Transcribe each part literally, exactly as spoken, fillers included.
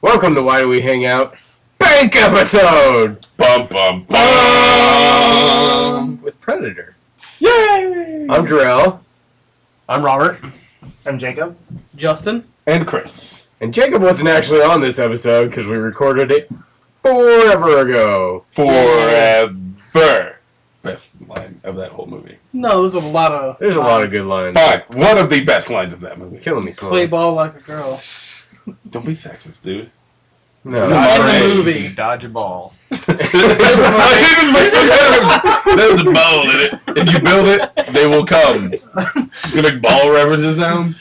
Welcome to Why Do We Hang Out? Bank episode! Bum bum bum! With Predator. Yay! I'm Jarrell. I'm Robert. I'm Jacob. Justin. And Chris. And Jacob wasn't actually on this episode because we recorded it forever ago. Forever. Best line of that whole movie. No, there's a lot of. There's a lot of good lines. Fine. One of the best lines of that movie. Killing me, Smalls. Play ball like a girl. Don't be sexist, dude. No. In Right. the movie. Dodge a ball. There's a ball in it. If you build it, they will come. It's gonna ball references now.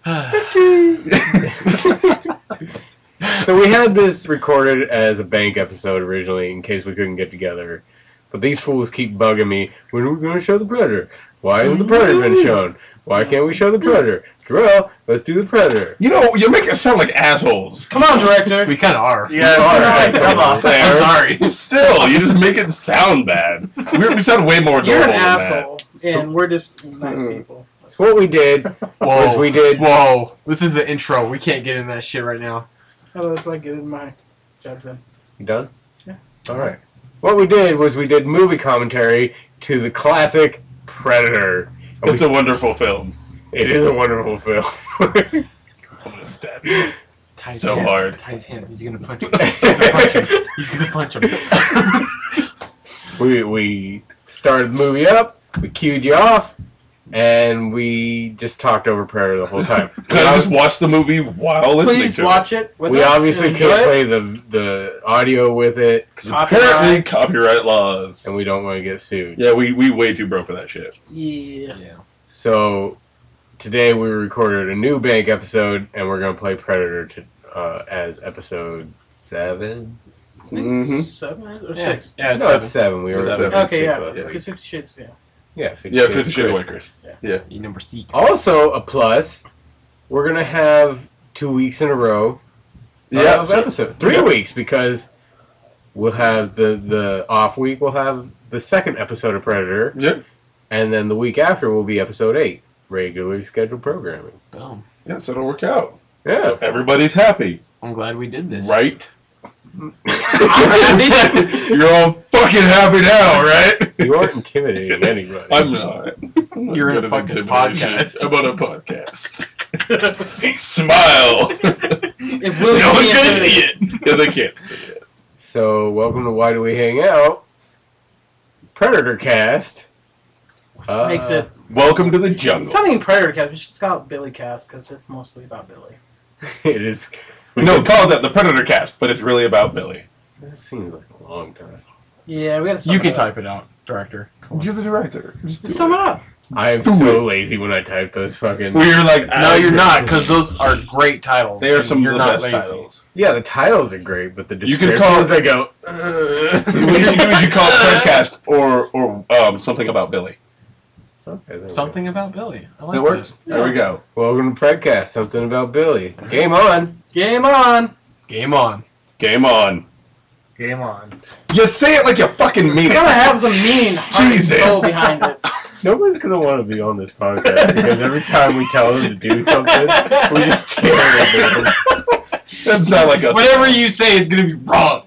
So we had this recorded as a bank episode originally in case we couldn't get together. But these fools keep bugging me. When are we going to show the Predator? Why hasn't the Predator been shown? Why can't we show the Predator? Jarrell, let's do the Predator. You know, you make us sound like assholes. Come on, director. We kind of are. Yeah, Alright, come on. I'm sorry. Still, you just make it sound bad. We, we sound way more You're adorable an than asshole, and we're just nice people. So what we did was Whoa. we did... Whoa. This is the intro. We can't get in that shit right now. Oh, that's why I get in my jobs in. You done? Yeah. Alright. What we did was we did movie commentary to the classic Predator. And It's we, a wonderful film. it is a wonderful film. I'm gonna stab you. Tie his So hands. hard. Tie his hands. He's gonna punch him. He's gonna punch him. He's gonna punch him. we, we started the movie up, we queued you off, and we just talked over Predator the whole time. Can I just watch the movie while listening Please to watch it with We us obviously and can't enjoy it. play the the audio with it, it? Apparently, copyright laws. and we don't want to get sued. yeah, we we way too broke for that shit. Yeah. Yeah. So today we recorded a new bank episode, and we're gonna play Predator to, uh, as episode seven. I think Mhm. Seven or Yeah. six. Yeah, it's no, seven. it's seven. We were Seven. seven. Okay, six yeah. last week. Because Fifty Shades, yeah. Yeah, Fifty Yeah, Shades Fifty Shades of Chris. White Chris. Yeah. Yeah. You number six. Also, a plus, we're gonna have two weeks in a row Yeah, of so- episode. Three yeah. weeks because we'll have the the off week. We'll have the second episode of Predator, Yep. and then the week after will be episode eight, regularly scheduled programming. Boom. Yeah, so it'll work out. Yeah, So everybody's happy, I'm glad we did this. right? You're all fucking happy now, right? you aren't intimidating anybody. I'm not. I'm not You're in good a at fucking intimidation. podcast. I'm on a podcast. Smile. If Will No one's can't gonna do see it. Yeah, they can't see it. So, welcome to Why Do We Hang Out? Predator Cast. Uh, Makes it. Welcome to the It's jungle. not even Predator Cast. We should just call it Billy Cast because it's mostly about Billy. It is. No, call it the Predator Cast, but it's really about Billy. That seems like a long time. Yeah, we got to sum You it can up. type it out, director. Come on. He's the director. Just do Just sum it. it up. I am Do so it. lazy when I type those fucking. We're like, No, you're as- not, because those are great titles. They are and some you're of the not best lazy. titles. Yeah, the titles are great, but the You can descriptions, call it- I go. What you should do is you call it Predcast or or um, something about Billy. Okay, there we Something about Billy. I So like it works. this. There we go. go. Welcome to Predcast. Something about Billy. Game on. Game on. Game on. Game on. Game on. You say it like you fucking mean You it. gotta have some meaning, heart, Jesus. and soul behind it. Nobody's gonna want to be on this podcast because every time we tell them to do something, we just tear it down. Doesn't sound like us. Whatever you say is going to be wrong.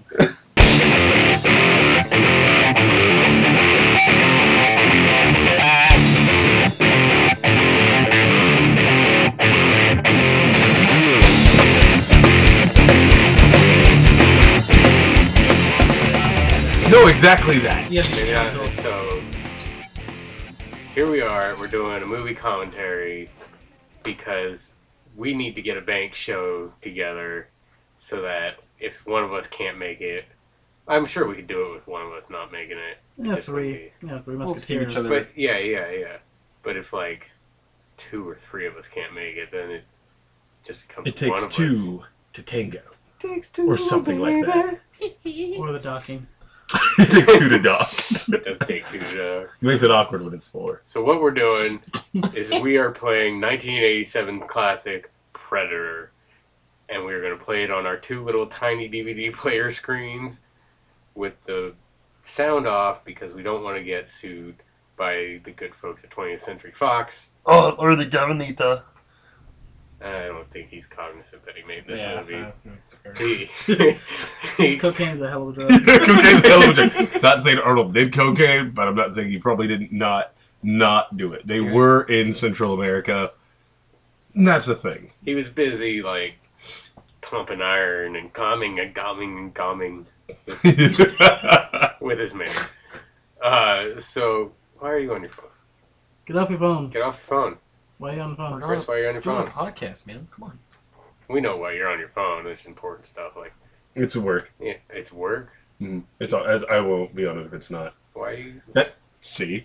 No, exactly that. Yes. Yeah, so here we are. We're doing a movie commentary because we need to get a bank show together so that if one of us can't make it, I'm sure we could do it with one of us not making it. Yeah, just in three. case. Yeah, three We'll keep musketeers. each other- But yeah, yeah, yeah. But if like two or three of us can't make it, then it just becomes It takes one of us. two to tango. Takes two, Or something like that. Or the docking. It takes two to dog. It does take two to. It makes it awkward when it's four. So what we're doing is we are playing nineteen eighty-seven classic Predator, and we're going to play it on our two little tiny D V D player screens with the sound off because we don't want to get sued by the good folks at twentieth Century Fox. Oh, or the Gavanita. I don't think he's cognizant that he made this Yeah. movie. uh, He, he, Cocaine's a hell of a drug. Cocaine's a hell of a drug. Not saying Arnold did cocaine, but I'm not saying he probably didn't not not do it. They Yeah. were in Central America. And that's the thing. he was busy, like, pumping iron and calming and calming and calming with his man. Uh, so, why are you on your phone? Get off your phone. Get off your phone. Why are you on the phone? Chris, why are you on your Doing a phone? podcast, man. Come on. We know why you're on your phone. It's important stuff. Like, It's work. yeah, it's work. Mm. It's all, I I won't be on it if it's not. Why are you... See?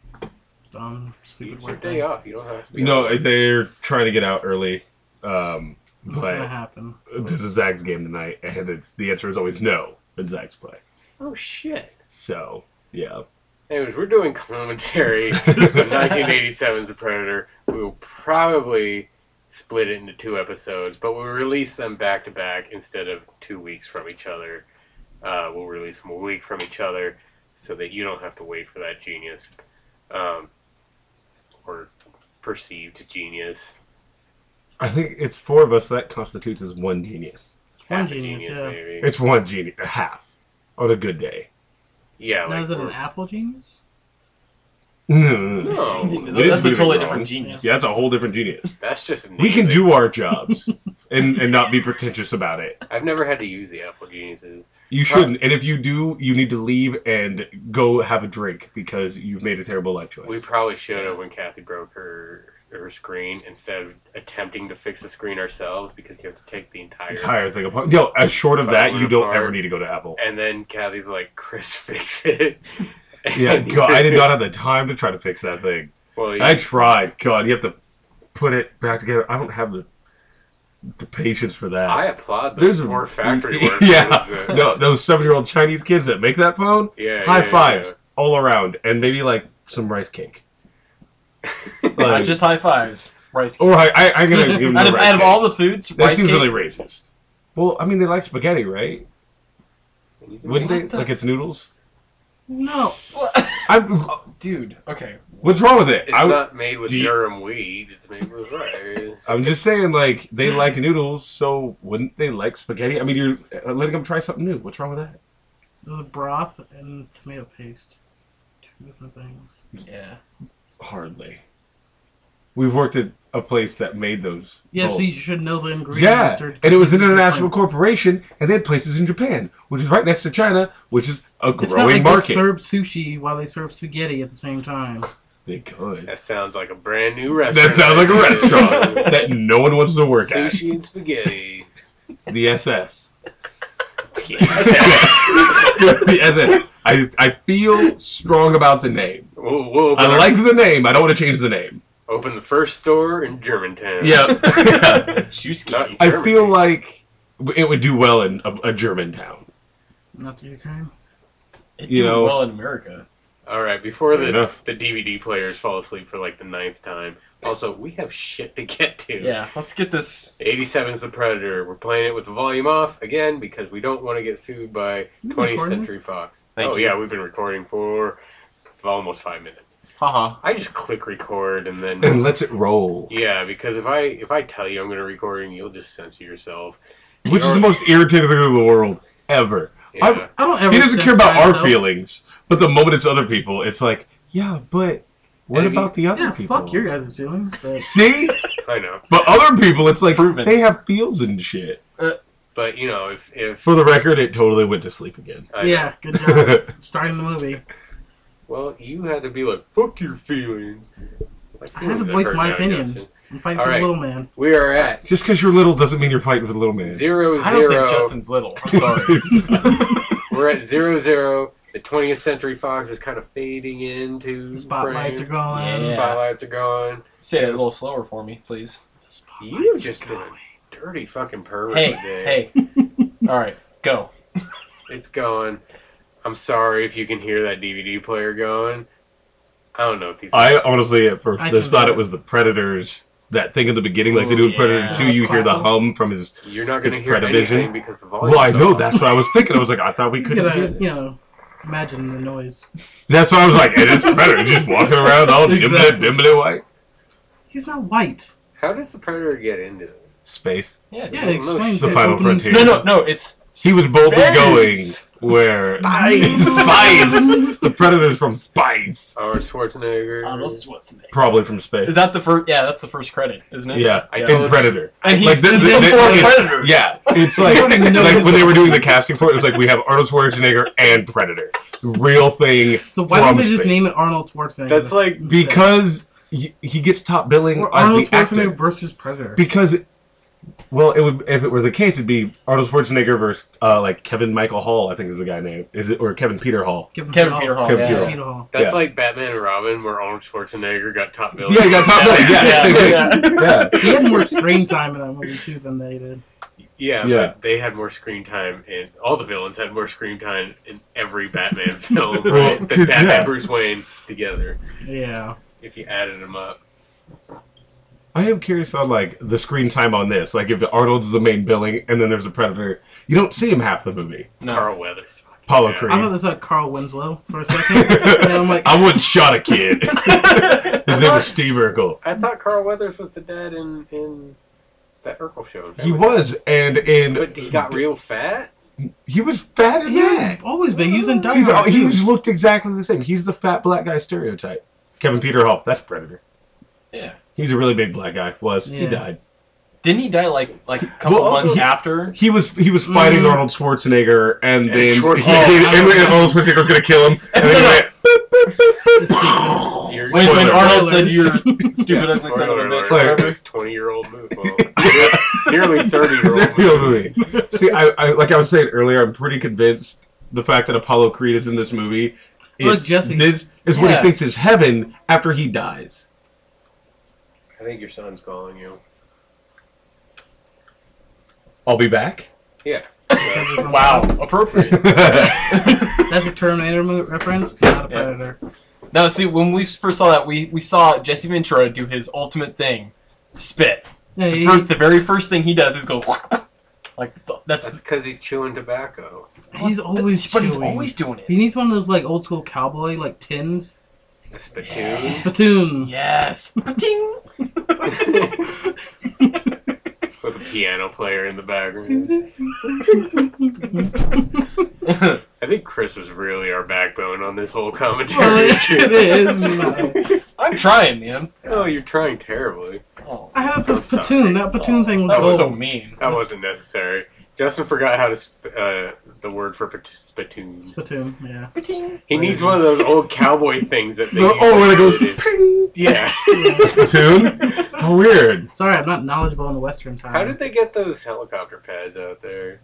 Um, stupid It's your work day day. off. You don't have to be No, on. they're trying to get out early. Um, What's gonna but happen? there's a Zags game tonight, and it's, the answer is always no when Zags play. Oh, shit. So, yeah. Anyways, we're doing commentary on nineteen eighty-seven's The Predator. We will probably split it into two episodes, but we'll release them back to back instead of two weeks from each other. Uh, we'll release them a week from each other so that you don't have to wait for that genius. Um, or perceived genius. I think it's four of us, so that constitutes as one genius. One Half a genius, yeah. maybe. It's one genius, a half, on a good day. Yeah, Now, like is it an we're- apple genius? No. No, That's a totally different genius. Yeah, that's a whole different genius. that's just We can naming. do our jobs and, and not be pretentious about it. I've never had to use the Apple Geniuses. You shouldn't. And if you do, you need to leave and go have a drink because you've made a terrible life choice. We probably should have when Kathy broke her her screen instead of attempting to fix the screen ourselves because you have to take the entire. Entire thing apart. No, as short of that, Phone you don't apart. ever need to go to Apple. And then Kathy's like, "Chris, fix it." Yeah, And God, I did not have the time to try to fix that thing. Well, you, I tried. God, you have to put it back together. I don't have the the patience for that. I applaud There's those a- poor factory workers. Yeah, that- no, those seven-year-old Chinese kids that make that phone. yeah, High yeah, fives yeah. all around, and maybe like some rice cake. Not Like, just high fives. Rice cake. or I, I, I'm gonna give them out the of, rice out of cake. all the foods, That rice seems cake. really racist. Well, I mean, they like spaghetti, right? Wouldn't they? What the- Like it's noodles. No. I'm, Dude, okay. what's wrong with it? It's I, not made with do you- Durham wheat. It's made with rice. I'm just saying, like they like noodles, so wouldn't they like spaghetti? I mean, you're uh, letting them try something new. What's wrong with that? The broth and tomato paste. Two different things. Yeah. Hardly. We've worked at a place that made those. Yeah, both. so you should know the Yeah, ingredients. are and it was an international different. corporation, and they had places in Japan, which is right next to China, which is a It's not growing like market. they serve sushi while they serve spaghetti at the same time. They could. That sounds like a brand new restaurant. That sounds like a restaurant that no one wants to work at. Sushi and spaghetti. The S S. The S S. I, I feel strong about the name. We'll, we'll open I our- like the name. I don't want to change the name. open the first store in Germantown. Yeah. Juicy. Not I Germany. feel like it would do well in a, a German town. Not the Ukraine. It you do know- well in America. All right, before Fair the enough. the D V D players fall asleep for like the ninth time. Also, we have shit to get to. Yeah, let's get this. eighty-seven's The Predator. We're playing it with the volume off again because we don't want to get sued by You twentieth recording Century Fox. Thank oh you. yeah, we've been recording for almost five minutes. Haha. I just click record and then And lets it roll. yeah, because if I if I tell you I'm going to recording, you'll just censor yourself. Which is the most irritating thing in the world ever. Yeah. I'm- I don't ever. He doesn't care censor about our myself. feelings, but the moment it's other people, it's like, yeah, but what And if about the other Yeah, people? fuck your guys' feelings. But See? I know, But other people, it's like, Proven. they have feels and shit. but you know if if For the record, it totally went to sleep again. I know. yeah, good job starting the movie. well, you had to be like fuck your feelings. My I had to feelings are voice hurt my now, opinion. Justin. I'm fighting All for right. the little man. We are at Just because you're little doesn't mean you're fighting with a little man. zero I don't zero. think Justin's little. I'm sorry. We're at zero zero. The twentieth Century Fox is kind of fading into The spotlights are frame. going. Yeah. The spotlights are gone. Say it a little slower for me, please. The spotlights You are just been a going. dirty fucking pervert Hey, today. hey. All right, go. It's gone. I'm sorry if you can hear that D V D player going. I don't know if these I guys... honestly, at first, I just can thought do it it. was the Predators. That thing in the beginning, like they Ooh, do in Predator yeah. two, you hear the hum from his. You're not going to It's hear Predavision. anything because the volume Well, I know, that's what I was thinking. I was like, I thought we You couldn't hear gotta, this. you know, imagine the noise. That's why I was like, it is Predator, just walking around all Exactly. bimbly, bimbly white. He's not white. How does the Predator get into it? Space. Yeah. Yeah, explain The it. final Opens- frontier. No, no, no. It's He was boldly going space. where Spice. Spice. The Predator's from Spice. Arnold Schwarzenegger. Arnold Schwarzenegger. Probably from space. Is that the first? Yeah, that's the first credit, isn't it? Yeah, I and told- Predator. And he's Like, the- he's the- in the- for it's- Predator. Yeah, it's like don't even know like his when they name. were doing the casting for it, it was like we have Arnold Schwarzenegger and Predator, real thing. So why from don't they just space. name it Arnold Schwarzenegger? That's like Because he, he gets top billing or as Arnold the actor. Schwarzenegger versus Predator. Because, well, it would if it were the case, it'd be Arnold Schwarzenegger versus uh, like Kevin Michael Hall, I think is the guy name. Is it or Kevin Peter Hall? Kevin Kevin Peter Hall. Kevin yeah. Peter Hall. Peter Hall. that's Yeah. like Batman and Robin, where Arnold Schwarzenegger got top billing. Yeah, he got top billing. Yeah, Yeah, same thing. yeah. Yeah. He had more screen time in that movie too than they did. Yeah, Yeah. but they had more screen time, and all the villains had more screen time in every Batman film. Well, Right? The Batman yeah. and Bruce Wayne together, Yeah. if you added them up. I am curious on like the screen time on this. Like if Arnold's the main billing and then there's a Predator, you don't see him half the movie. No. Carl Weathers. fucking Apollo yeah. Creed. I thought this was Carl Winslow for a second. and I'm like, I wouldn't shot a kid. His name was Steve Urkel. I thought Carl Weathers was the dad in, in that Urkel show. He was, and in But he got real fat? he was fat in yeah, that. always been. He was in Die He's Hard, too. he's looked exactly the same. He's the fat black guy stereotype. Kevin Peter Hall, that's Predator. Yeah. He's a really big black guy. Was he Yeah. died? Didn't he die like like a couple Well, also- months after? He was he was fighting Mm. Arnold Schwarzenegger, and then he, Schwarzenegger. and, and Arnold Schwarzenegger was gonna kill him, and then he went. The sequel. Years When, when Spoiler Arnold alert. said you're stupid Yeah, ugly son of a Spoiler bitch. alert. Like- This twenty-year-old movie. Well, nearly thirty-year-old Real movie. movie. See, I, I like I was saying earlier, I'm pretty convinced the fact that Apollo Creed is in this movie. Look, It's, Jesse. this is what Yeah. he thinks is heaven after he dies. I think your son's calling you. I'll be back. Yeah. Wow, appropriate. That's a Terminator movie reference, not a Yeah. Predator. Now, see, when we first saw that, we, we saw Jesse Ventura do his ultimate thing, spit. Yeah, he, First, the very first thing he does is go like that's That's that's. because he's chewing tobacco. he's always but he's chewing. always doing He it. needs one of those like old school cowboy like tins. A spittoon. Spittoon. Yes. Ba-ting. With a piano player in the background. I think Chris was really our backbone on this whole commentary. Well, it, it is. No. I'm trying, man. Oh, you're trying terribly. Oh, I had a I'm platoon. sorry. That platoon thing was that was gold. so mean. That wasn't necessary. Justin forgot how to sp- uh, the word for pat- spittoon. Spittoon. Yeah. Ba-ting. He needs one of those old cowboy things that they The- use oh, when it to goes shoot it. ping. Yeah. Platoon. How weird. Sorry, I'm not knowledgeable in the Western time. How did they get those helicopter pads out there?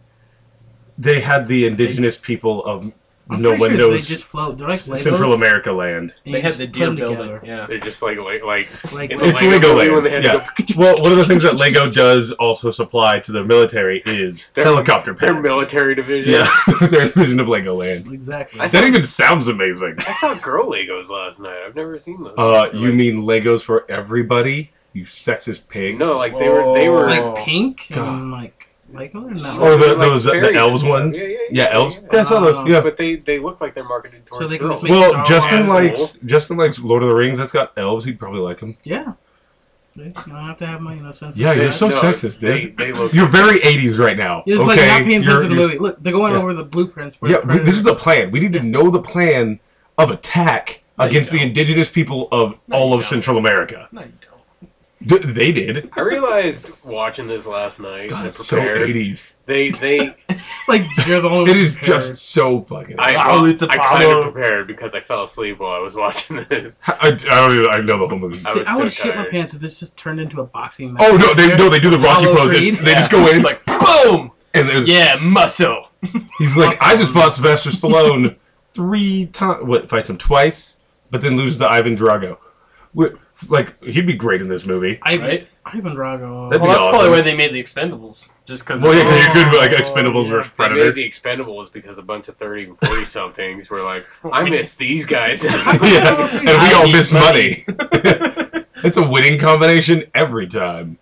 They had the indigenous people of I'm no pretty one sure knows They just float. They're like Legos. Central America land. and They you had just the put deer them building. together. Yeah. They're just like like like Like in the It's Lego Lego movie when land. they had to Yeah. go Well, one of the things that Lego does also supply to the military is Their- helicopter their pads. military division. Yeah, their division of Legoland. Exactly. I That even sounds amazing. I saw girl Legos last night. I've never seen those. Uh, you Like- mean Legos for everybody? You sexist pig. no? Like they were they were Whoa. like pink God. and like Lego. Or not? Or the, like those uh, the fairies elves and stuff. ones? Yeah, yeah, Yeah, elves. yeah. Yeah, I saw those. Uh, Yeah. But they they look like they're marketed towards they can girls. just make- Well, Star Justin Wars. likes Justin likes Lord of the Rings. That's got elves. He'd probably like them. Yeah. You don't have to have my you know sense. of Yeah, you're humor. so No, sexist, they, dude. they look. You're very eighties right now. It's okay, like not paying You're- attention to the you're- movie. Look, they're going yeah. over the blueprints. For Yeah, the but this is Predator. the plan. We need to know the plan of attack No, you against the don't. indigenous people of No, all you of don't. Central America. No, you don't. D- they did. I realized watching this last night. God, I it's so prepared, eighties. They they like you're the only. It one is prepared. just so fucking. I, Wow, well, it's a I kind power. of prepared because I fell asleep while I was watching this. I, I don't even. I know the whole movie. I See, was I so would shit my tired. pants if this just turned into a boxing match. Oh no! They no. They do the Rocky Apollo pose. It's- Creed? They Yeah. just go in It's like boom. and there's, Yeah, muscle. he's like, Awesome. I just fought Sylvester Stallone three times. What fights him twice, but then loses to Ivan Drago. Wh- Like he'd be great in this movie. I, Right? Ivan Drago. That'd Well, be that's probably awesome. why they made the Expendables, just because. Well, yeah, because you could be like Oh, Expendables yeah. versus They Predator. made the Expendables because a bunch of thirty and forty somethings were like, I miss these guys. Yeah, and we I all need miss money. money. It's a winning combination every time.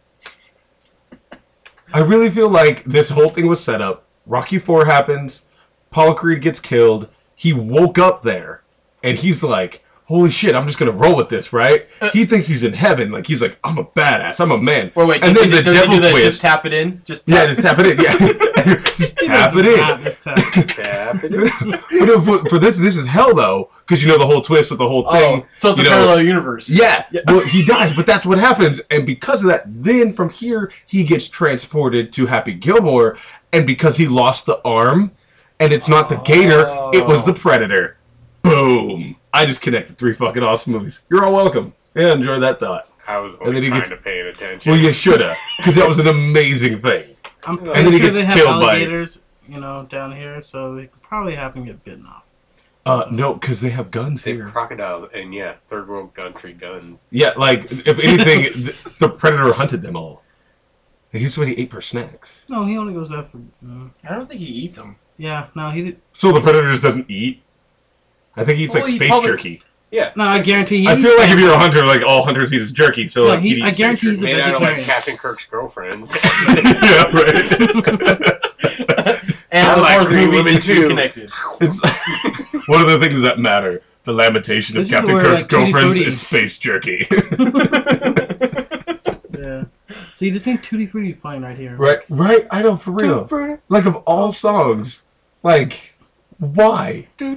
I really feel like this whole thing was set up. Rocky four happens. Paul Creed gets killed. He woke up there, and he's like, holy shit, I'm just gonna roll with this, right? He thinks he's in heaven. Like, he's like, I'm a badass. I'm a man. Wait, wait. And does then he, the does he devil do that, twist. Just tap it in. Just Yeah, tap. just tap it in. Yeah. Just He tap does it in. not this time. Tap it in. But no, for, for this, this is hell, though, because you know the whole twist with the whole thing. Oh, so it's a you know, parallel universe. Yeah, well, he dies, but that's what happens. And because of that, then from here, he gets transported to Happy Gilmore. And because he lost the arm, and it's not the gator, it was the predator. Boom. I just connected three fucking awesome movies. You're all welcome. Yeah, enjoy that thought. I was And then only he kind gets- of paying attention. Well, you shoulda, because that was an amazing thing. I'm And pretty then he sure gets they have killed by- alligators, you know, down here, so we could probably have him get bitten off. Uh, no, because they have guns They have here. crocodiles and yeah, third world country guns. Yeah, like, if anything, the, the predator hunted them all. He's what he ate for snacks. No, he only goes after. Uh, I don't think he eats them. yeah, no, he did. So the predator just doesn't eat? I think he eats Well, like he space probably- jerky. Yeah, No, I guarantee he. I feel like if you're a hunter, like all hunters eat is jerky, so No, like he- he'd eat I space guarantee he's jerky. a made out of like vegetarian. Captain Kirk's girlfriends. Yeah, right. And I the like fourth Green movie Women just too. reconnected. It's one of the things that matter. The lamentation of This is Captain where, Kirk's like, Tutti girlfriends Frutti- and space jerky. Yeah. So you just need Tutti Frutti playing right here. right, right. I know, for real. Like, of all songs, like, why? They're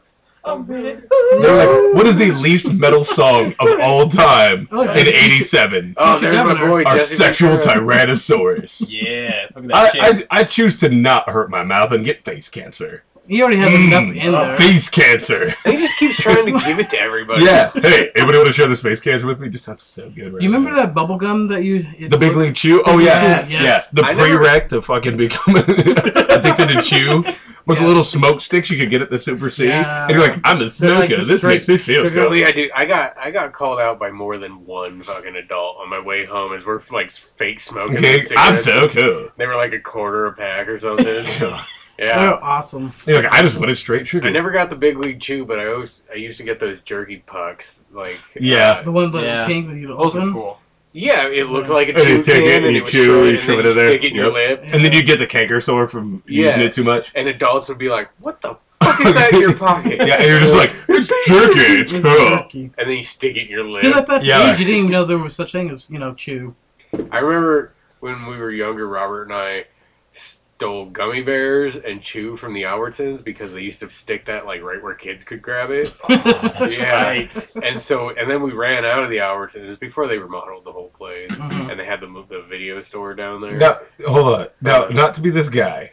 like, what is the least metal song of all time Oh, in eighty-seven? Oh, Future there's my governor. boy Our Jesse sexual Ventura. Tyrannosaurus. Yeah, look at that I, shit. I, I choose to not hurt my mouth and get face cancer. He already has enough Mm, in there. Face cancer. He just keeps trying to give it to everybody. Yeah. Hey, anybody want to share this face cancer with me? Just sounds so good right You remember now. that bubble gum that you? it The Big looked- League Chew? Oh, Big yeah. League Chew, yes. Yeah. The I never- prereq to fucking become addicted to chew. With the Yes. little smoke sticks you could get at the Super C. Yeah. And you're like, I'm a They're smoker. like just this straight makes me feel sugar. good. Really, I do. I got I got called out by more than one fucking adult on my way home as we're like fake smoking. Okay, these I'm cigarettes. so cool. They were like a quarter a pack or something. Yeah. They're awesome. You're like, I just wanted straight sugar. I never got the Big League Chew, but I always I used to get those jerky pucks. Like Yeah. The one that Yeah. pink that you Those are open. cool. yeah, it looked like a And you chew take it can, and and you it was chew, short, you and shove then it you in there. stick it in your Yep. lip. And then you get the canker sore from using Yeah. it too much. And adults would be like, "What the fuck is that in your pocket?" Yeah, and you're just like, it's jerky, it's It's cool. jerky. And then you stick it in your lip. Because at that Yeah. age, you didn't even know there was such thing as, you know, chew. I remember when we were younger, Robert and I stole gummy bears and chew from the Albertsons because they used to stick that like right where kids could grab it. That's Yeah. right. And so, and then we ran out of the Albertsons before they remodeled the whole place, Mhm. and they had the the video store down there. Now, hold on. Now, Uh, not to be this guy,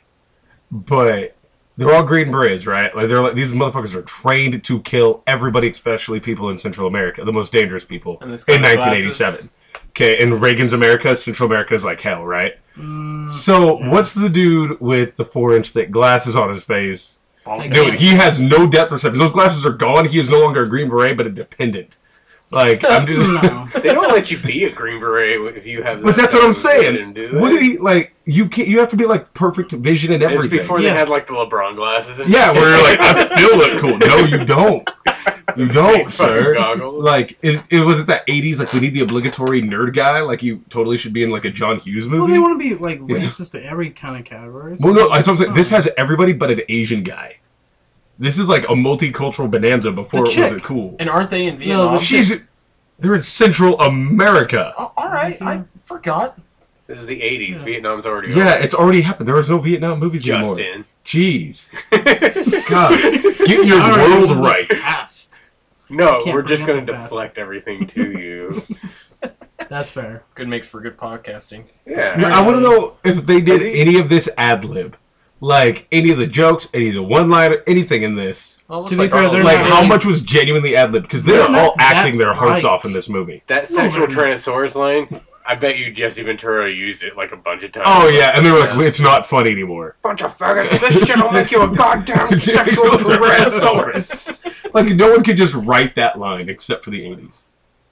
but they're all Green Berets, right? Like they're like these motherfuckers are trained to kill everybody, especially people in Central America, the most dangerous people And this guy in with nineteen eighty-seven. Okay, in Reagan's America, Central America is like hell, right? Mm, So, yeah. what's the dude with the four-inch thick glasses on his face? Like, Dude, he has no depth perception. Those glasses are gone. He is no longer a Green Beret, but a dependent. Like, I'm just. no. They don't let you be a Green Beret if you have. But that that's what I'm type of vision, saying. do they? What did he like? You can't. You have to be like perfect vision and It's everything. before Yeah. they had like the LeBron glasses. And Yeah, shit. where you're like, I still look cool. No, you don't. You Big don't, fucking sir. goggles. Like, it, it was at that eighties. Like, we need the obligatory nerd guy. Like, you totally should be in like a John Hughes movie. Well, they want to be, like, Yeah. racist to every kind of category. Well, no, that's what I'm saying. Oh. This has everybody but an Asian guy. This is like a multicultural bonanza before The it was chick. a cool. And aren't they in No, Vietnam? the She's. They're in Central America. Oh, all right, I forgot. This is the eighties. Yeah. Vietnam's already Yeah, over. it's already happened. There was no Vietnam movies anymore. Justin. Jeez. God, get your Sorry, world it was right. the past. No, Can't we're just bring going up to the past. deflect everything to you. That's fair. Good makes for good podcasting. Yeah. No, I want to know if they did Is he- any of this ad lib, like any of the jokes, any of the one liner, anything in this. Well, it looks To be like fair, Arnold they're Like not how really- much was genuinely ad lib? Because they're They're not all acting that their hearts bright. off in this movie. That sexual they're not. Tyrannosaurus line, I bet you Jesse Ventura used it like a bunch of times. Oh yeah, and they were like, Yeah. "It's not funny anymore." Bunch of faggots. This shit will make you a goddamn sexual Tyrannosaurus. Like no one could just write that line except for the eighties.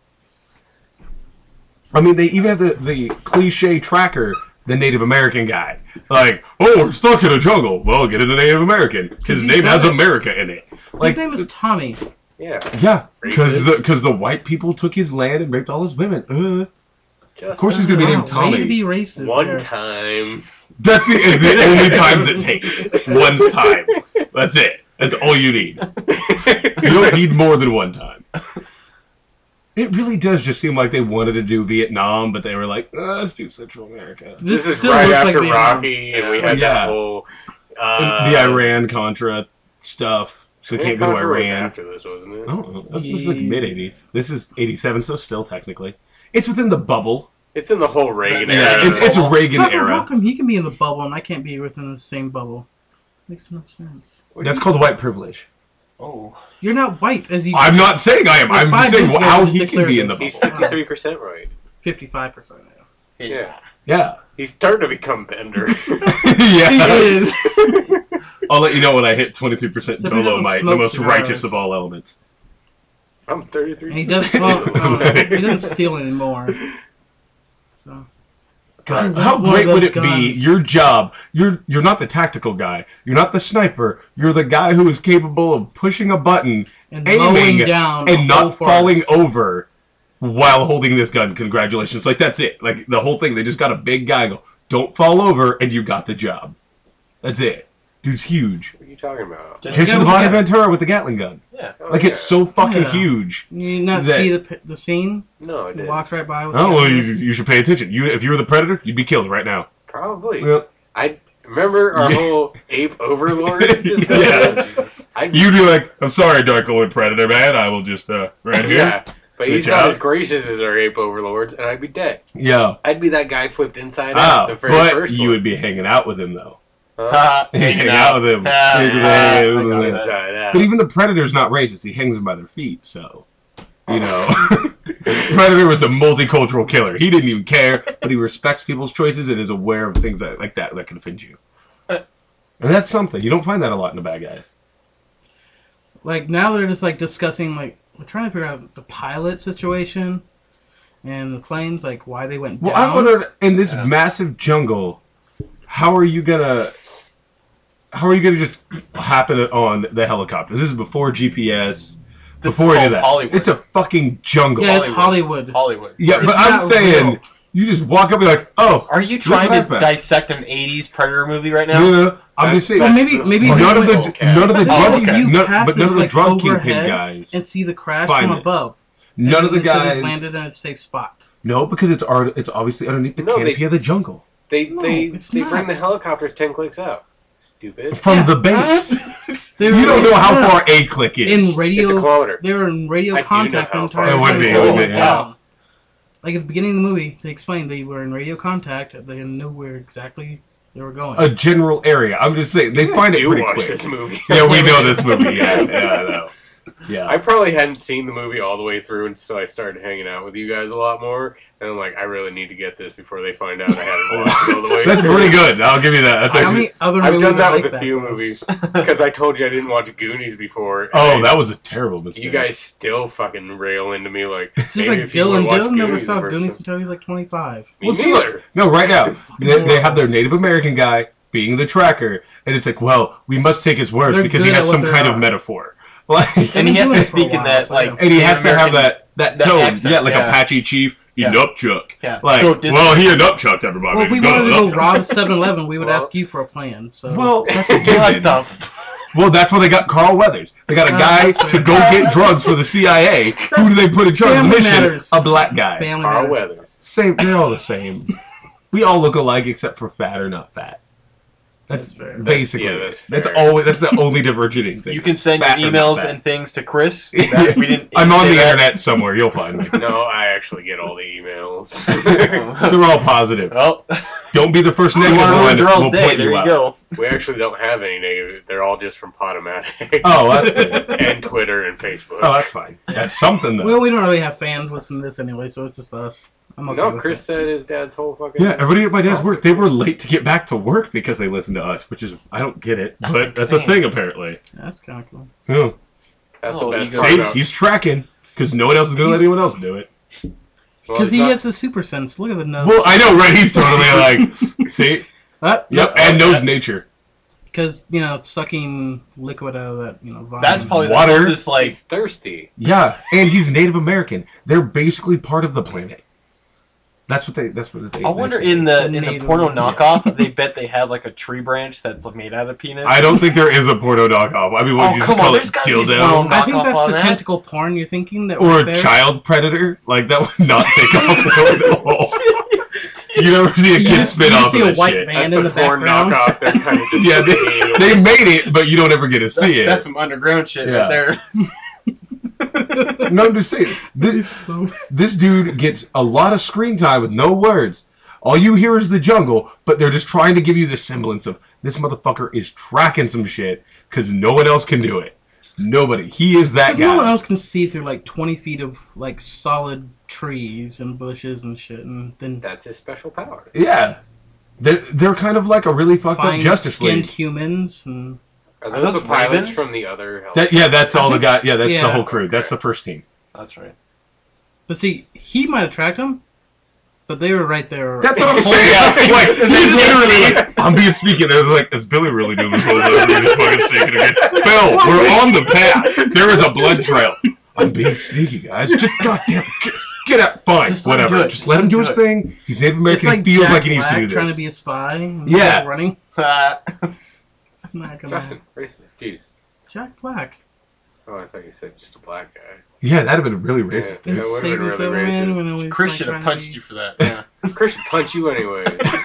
I mean, they even have the the cliche tracker, the Native American guy. Like, oh, we're stuck in a jungle. Well, get it a Native American. His he name has does. America in it. Like, His name is Tommy. Yeah. yeah, because Racist. the because the white people took his land and raped all his women. Uh, Just of course, he's gonna be Wow, named way to Tommy. be racist one there. time. That's the, the only times it takes. One's time. That's it. That's all you need. You don't need more than one time. It really does just seem like they wanted to do Vietnam, but they were like, oh, let's do Central America. This, is still right looks like after Vietnam. Rocky, and we had Yeah. that whole uh, the Iran Contra stuff. So we can't go to Contra was Iran. after this, wasn't it? I don't know. This was like mid eighties. This is eighty-seven, so still technically. It's within the bubble. It's in the whole Reagan Yeah, era. It's, it's a Reagan How come, how era. come he can be in the bubble and I can't be within the same bubble? Makes no sense. That's called white privilege. Oh. You're not white, as you. I'm not saying I am. Like I'm five just saying minutes ago, how you he just can be in the declared He's bubble. fifty-three percent right. Fifty-five percent now. Yeah. Yeah. He's starting to become Bender. Yes. I'll let you know when I hit twenty-three percent Except he doesn't Dolomite, the smoke most cigars. righteous of all elements. I'm thirty-three. And he does. Well, uh, he doesn't steal anymore. So. God, I how want one great of would it those be? guns. Your job. You're you're not the tactical guy. You're not the sniper. You're the guy who is capable of pushing a button, And mowing aiming, down and the whole not falling forest. over while holding this gun. Congratulations! Like that's it. Like the whole thing. They just got a big guy. Go, don't fall over, and you got the job. That's it. Dude's huge. What are you talking about? Just- Catches guy the with the Bonnie gun. Ventura with the Gatling gun. Yeah. Oh, Like yeah. it's so fucking Yeah. huge. You not That- see the p- the scene? No, I He didn't. walks right by with Oh the well, gun. you, you should pay attention. You if you were the predator, you'd be killed right now. Probably. Well, I remember our Yeah. whole ape overlords discussion. Yeah. I, you'd be like, I'm sorry, Dark Lord Predator man. I will just uh right here. yeah, but Good he's not job. as gracious as our ape overlords, and I'd be dead. Yeah. I'd be that guy flipped inside out. Oh, The very but first you one. would be hanging out with him though. Huh? Hanging out with him. Ah, Hanging yeah, out I with got him. that. Inside out. But even the Predator's not racist. He hangs them by their feet, so you know. Predator was a multicultural killer. He didn't even care, but he respects people's choices and is aware of things that like that that can offend you. Uh, And that's something. You don't find that a lot in the bad guys. Like now they're just like discussing like we're trying to figure out the pilot situation and the planes, like why they went Well, down. I wondered in this Yeah. massive jungle, how are you gonna, how are you gonna just happen on the helicopters? This is before G P S. This before is any called of that, Hollywood. it's a fucking jungle. yeah, it's Hollywood. Hollywood. Hollywood. Yeah, It's but I'm not saying real. you just walk up and be like, oh, Are you Look trying what I to found. dissect an eighties Predator movie right no, now? no, no. I'm That's- just saying. Well, that's maybe the- maybe none they of the went- Okay. none of the Oh, drug, okay. You none, pass but none this, of the like, drug kingpin overhead guys. and see the crash Find from this. above. None of the And they said guys. they landed in a safe spot. No, because it's art, it's obviously underneath the No, they- canopy of the jungle They No, they it's they not. bring the helicopters ten clicks out. Stupid. from Yeah. the base. They You were- don't know how yeah. far a click in is. radio. It's a kilometer. They were in radio I do know contact the how entire far- It would time be, they it would went be, down. Like at the beginning of the movie, they explained they were in radio contact. They knew where exactly they were going. A general area. I'm just saying they You guys find it do pretty watch quick. this movie. Yeah, we know this movie. Yeah, yeah, I know. Yeah. I probably hadn't seen the movie all the way through until I started hanging out with you guys a lot more. And I'm like, I really need to get this before they find out I haven't watched it all the way That's through. pretty good. I'll give you that. That's How actually. many other I've movies done that are with like a few though? movies. Because I told you I didn't watch Goonies before. and Oh, I- that was a terrible mistake. You guys still fucking rail into me like, It's just maybe like if you would've Dylan. watched Dylan never Goonies the saw first Goonies time. until he was like twenty-five. Me Well, see, neither. No, right now they, they have their Native American guy being the tracker, and it's like, well, we must take his words They're because he good has at some what kind they're of on. metaphor. Like, And he has to Doing it for a speak in while, that so like, yeah. and he has to have American- that that that tone, accent, yeah, like yeah. Apache chief. He Yeah. nupchuck. Yeah. Like, Go Disney. well, he a nupchucked everybody. Well, if we Go wanted to go nupchuck. rob seven eleven, we would Well- ask you for a plan. So Well, that's a What given. the f- Well, that's why they got Carl Weathers. They got a Uh, guy that's to fair. go get drugs for the C I A. Who do they put in charge of the Family mission? matters. A black guy. family Carl matters. Weathers. Same. They're all the same. We all look alike except for fat or not fat. That's, That's fair. basically Yeah, it. that's that's fair. always that's the only differentiating thing. You can send Fat or your not emails fat. and things to Chris. That we didn't. I'm on say the that. internet somewhere. You'll find me. No, I actually get all the emails. They're all positive. Well, Don't be the first you negative want to one. ruin Darrell's We'll day? point There you out. go. we actually don't have any negative. They're all just from Podomatic. Oh, that's good. and Twitter and Facebook. Oh, that's fine. That's something though. Well, we don't really have fans listen to this anyway, so it's just us. I'm okay no, with Chris it. said his dad's whole fucking. Yeah, everybody at my dad's work, they were late to get back to work because they listened to us, which is, I don't get it, That's but that's a insane. thing apparently. That's kind of cool. Yeah. That's Oh, the best you part See, about- he's tracking because no one else is going to let He's- anyone else do it. Well, Because it's he not- has the super sense. Look at the nose. Well, I know, right? He's totally like, see? Uh, Yep, Yeah, and oh, knows that- nature. Because, you know, sucking liquid out of that, you know, vine. That's probably Water. the closest. Like, He's thirsty. Yeah, and he's Native American. They're basically part of the planet. That's what they. That's what they. I wonder they say. in the in the Native porno American. knockoff, they bet they have like a tree branch that's like made out of penis. I don't think there is a porno knockoff. I mean, what Oh, would you come just on, call there's it gotta be porno dildo? knock- I think off that's on the that? tentacle porn you're thinking. That Or right a there. child predator? Like that would not take off at all. You never see a You kid just- spit you off just of see a that white shit. van That's in the the porn background. knockoff. They're kind of just Yeah, they, they made it, but you don't ever get to That's, see that's it. some underground shit Yeah. right there. No, I'm just saying. This, So- this dude gets a lot of screen time with no words. All you hear is the jungle, but they're just trying to give you the semblance of this motherfucker is tracking some shit because no one else can do it. Nobody. He is that Because guy. no one else can see through like twenty feet of like solid trees and bushes and shit, and then That's his special power. Yeah. They're, they're kind of like a really fucked up find Justice skinned League. humans. And Are Are those, those the pilots ravens? from the other? That, yeah, that's all the guy. Yeah, that's the Yeah. whole crew. That's the first team. That's right. but see, he might attract them, but they were right there. That's what I'm saying. Yeah. Like, he's literally like, I'm being sneaky. They're like, is Billy really doing this whole thing? We're just fucking sneaking again. Bill, we're on the path. There is a blood trail. I'm being sneaky, guys. Just goddamn, get, get out. Fine, Just let him whatever. do it. Just let him do his it. thing. He's Native It's American. like he feels Jack like he needs Black to do trying this. to be a spy. And Yeah. running. Uh, It's not gonna. Justin, racist. Jeez. Jack Black. Oh, I thought you said just a black guy. Yeah, that'd have been really racist. Yeah, In that would've been Saber really Silverman, racist. when it was, Chris like, should have trying to punched be- you for that. Yeah. Chris should punch you anyway.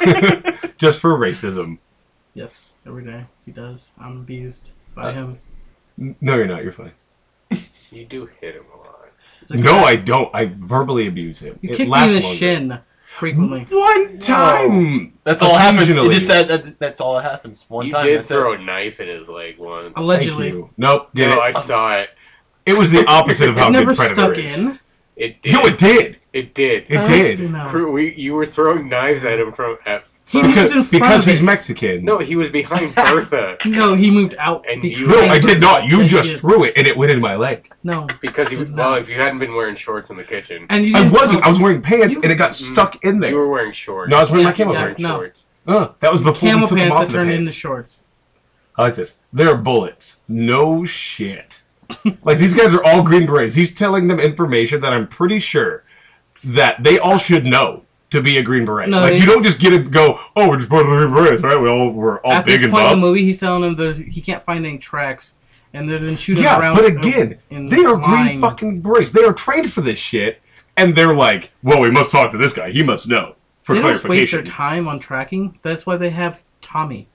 Just for racism. Yes, every day he does. I'm abused by Uh, him. N- No, you're not. You're fine. You do hit him a lot. It's like, No, I don't. I verbally abuse him. You It kick me in lasts the longer. shin frequently. One time. That's all that happens. It Occasionally. just that, that that's all that happens. One you time. did that's throw it. a knife in his leg once. Allegedly. Thank you. Nope. Did No, it? I saw it. It was the opposite of how It never good Predator stuck is. in. It did. No, it did. It did. It Uh, did. No. Cru- we, you were throwing knives at him from. At, He from- moved Because, in front because of he's it. Mexican. no, he was behind Bertha No, he moved out. And behind you- No, I did not. You Yeah, he just did. threw it, and it went in my leg. No. because he. Did Well, not. if you hadn't been wearing shorts in the kitchen, And you I didn't wasn't. throw- I was wearing pants, You- and it got stuck in you there. were wearing shorts. No, I was wearing my Yeah, camo You were yeah, wearing pants. no. shorts. Uh, that was before Camel we took them pants off that the turned pants. into shorts. I like this. They're bullets. No shit. Like, these guys are all Green Berets. He's telling them information that I'm pretty sure that they all should know to be a Green Beret. No, like, you it's- don't just get it and go, oh, we're just part of the Green Berets, right? We all, we're all At big this and point buff. in the movie, he's telling them that he can't find any tracks, and they're then shooting Yeah, around. but again, in they are Green line. fucking Berets. They are trained for this shit, and they're like, well, we must talk to this guy. He must know. For They don't waste their clarification. time on tracking. That's why they have Tommy.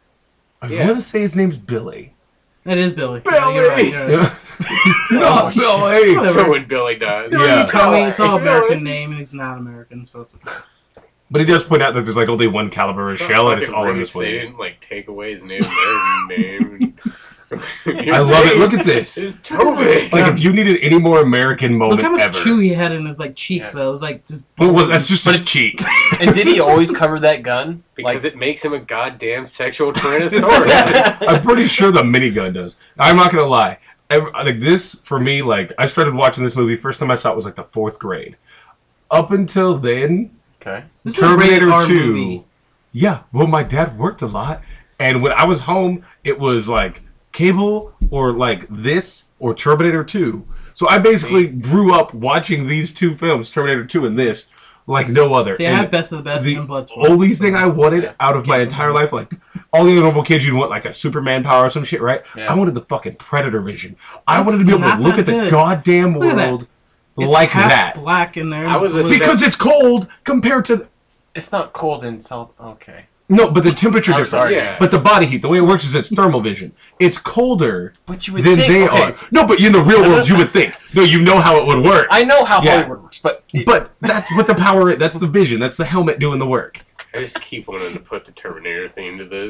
I Yeah. want to say his name's Billy. That is Billy. Yeah, you're right, you're right. No, Billy. Whatever. So when Billy dies, Billy Yeah. Tommy, it's all Billy. American name, and he's not American, so it's okay. But he does point out that there's like only one caliber of It's not shell, and it's fucking all in rude, this They way. didn't like take away his Native American name. I love it. Look at this. It's Toby. Like, if you needed any more American Look moment how much ever. chew he had in his like cheek, Yeah. though. It was like just. Well, was that's just his cheek. And did he always cover that gun? Because Like, it makes him a goddamn sexual tyrannosaurus. I'm pretty sure the minigun does. I'm not gonna lie. Ever, like this for me, like I started watching this movie. First time I saw it was like the fourth grade. Up until then, okay. This is a rated Terminator R two. movie. Yeah, well, my dad worked a lot, and when I was home, it was like cable or like this or Terminator two. So I basically grew up watching these two films, Terminator two and this, like no other. See, I And had Best of the Best the and Bloodsport. only thing I wanted Yeah. out of my entire life, like all the other normal kids, you'd want like a Superman power or some shit, right? Yeah. I wanted the fucking Predator vision. I That's wanted to be able to not look that at the good. goddamn Look at that. world It's like half that. black in there. I was a Blue. Because it's cold compared to It's not cold in South. Okay. no, but the temperature I'm difference. sorry. Yeah. But the body heat, the way it works is it's thermal vision. It's colder But you would than think. they okay. are. No, but in the real world, you would think. No, you know how it would work. I know how Yeah. Hollywood works, but But that's what the power is. That's the vision. That's the helmet doing the work. I just keep wanting to put the Terminator theme to this.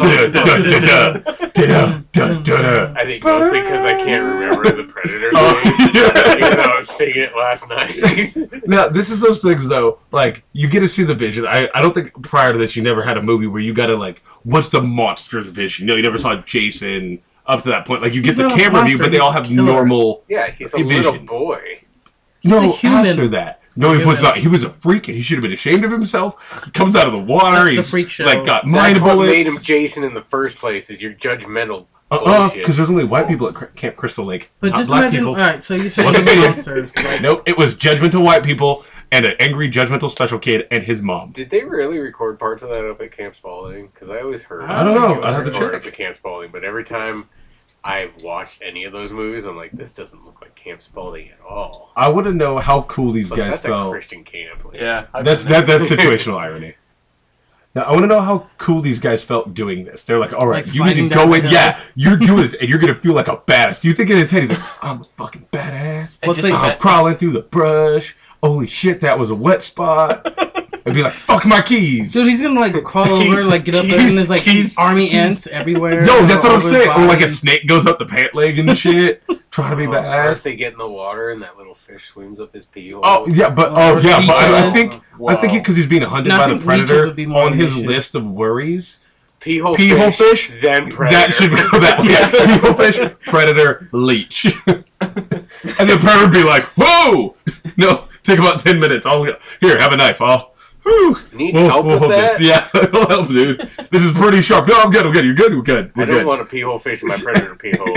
Da-da-da-da-da-da-da-da-da. I think mostly because I can't remember the Predator Oh, theme. yeah. Even though I was singing it last night. Now, this is those things, though, like, you get to see the vision. I, I don't think prior to this you never had a movie where you got to, like, what's the monster's vision? You know, you never saw Jason up to that point. Like, you get He's the not a camera view, monster, but they he's all a have killer. normal... Yeah, he's a Vision. little boy. No, a human. after that. No, he was Human. not. He was a freak, and he should have been ashamed of himself. He comes out of the water. That's the he's, freak show. like, got mind That's what bullets. made him Jason in the first place, is your judgmental Uh-uh, bullshit. because there's only white people at Cr- Camp Crystal Lake. But not just black imagine, people. all right. So you see Wasn't the me. monsters. Like, Nope, it was judgmental white people and an angry, judgmental special kid and his mom. Did they really record parts of that up at Camp Spalding? Because I always heard. I don't know. it was I'd have to recorded check. Up at Camp Spalding, but every time I've watched any of those movies, I'm like, this doesn't look like Camp Spalding at all. I want to know how cool these Plus, guys that's a felt. Christian camp. Like, Yeah. I've That's been there. that, that's situational irony. Now, I want to know how cool these guys felt doing this. They're like, all right, Like you need to sliding go down in. the Yeah, hill. you're doing this, and you're going to feel like a badass. Do you think in his head, he's like, I'm a fucking badass. And just I'm ima- crawling through the brush. Holy shit, that was a wet spot. I'd be like, fuck my keys. Dude, he's gonna like crawl over, He's- like get up there, he's- and there's like he's- army ants everywhere. no, that's what all I'm over his saying. Or like body. a snake goes up the pant leg and shit, trying to be Oh, or if badass. they get in the water and that little fish swims up his pee hole. Oh yeah, but Or oh yeah, but I, I leeches. think I think because he's being hunted No, I by the think leeches predator would be more on his an issue. list of worries. pee hole Pee hole fish, fish, then predator. That should go that way. Yeah, pee hole fish, predator, leech, and the predator would be like, "Whoa, no, take about ten minutes. I'll here, have a knife. I'll." Whew. Need We'll, help we'll with hold that? this. Yeah, it'll help, dude. This is pretty sharp. No, I'm good. I'm good. You're good. We're good. We're I don't good. want a pee hole fish in my predator pee hole.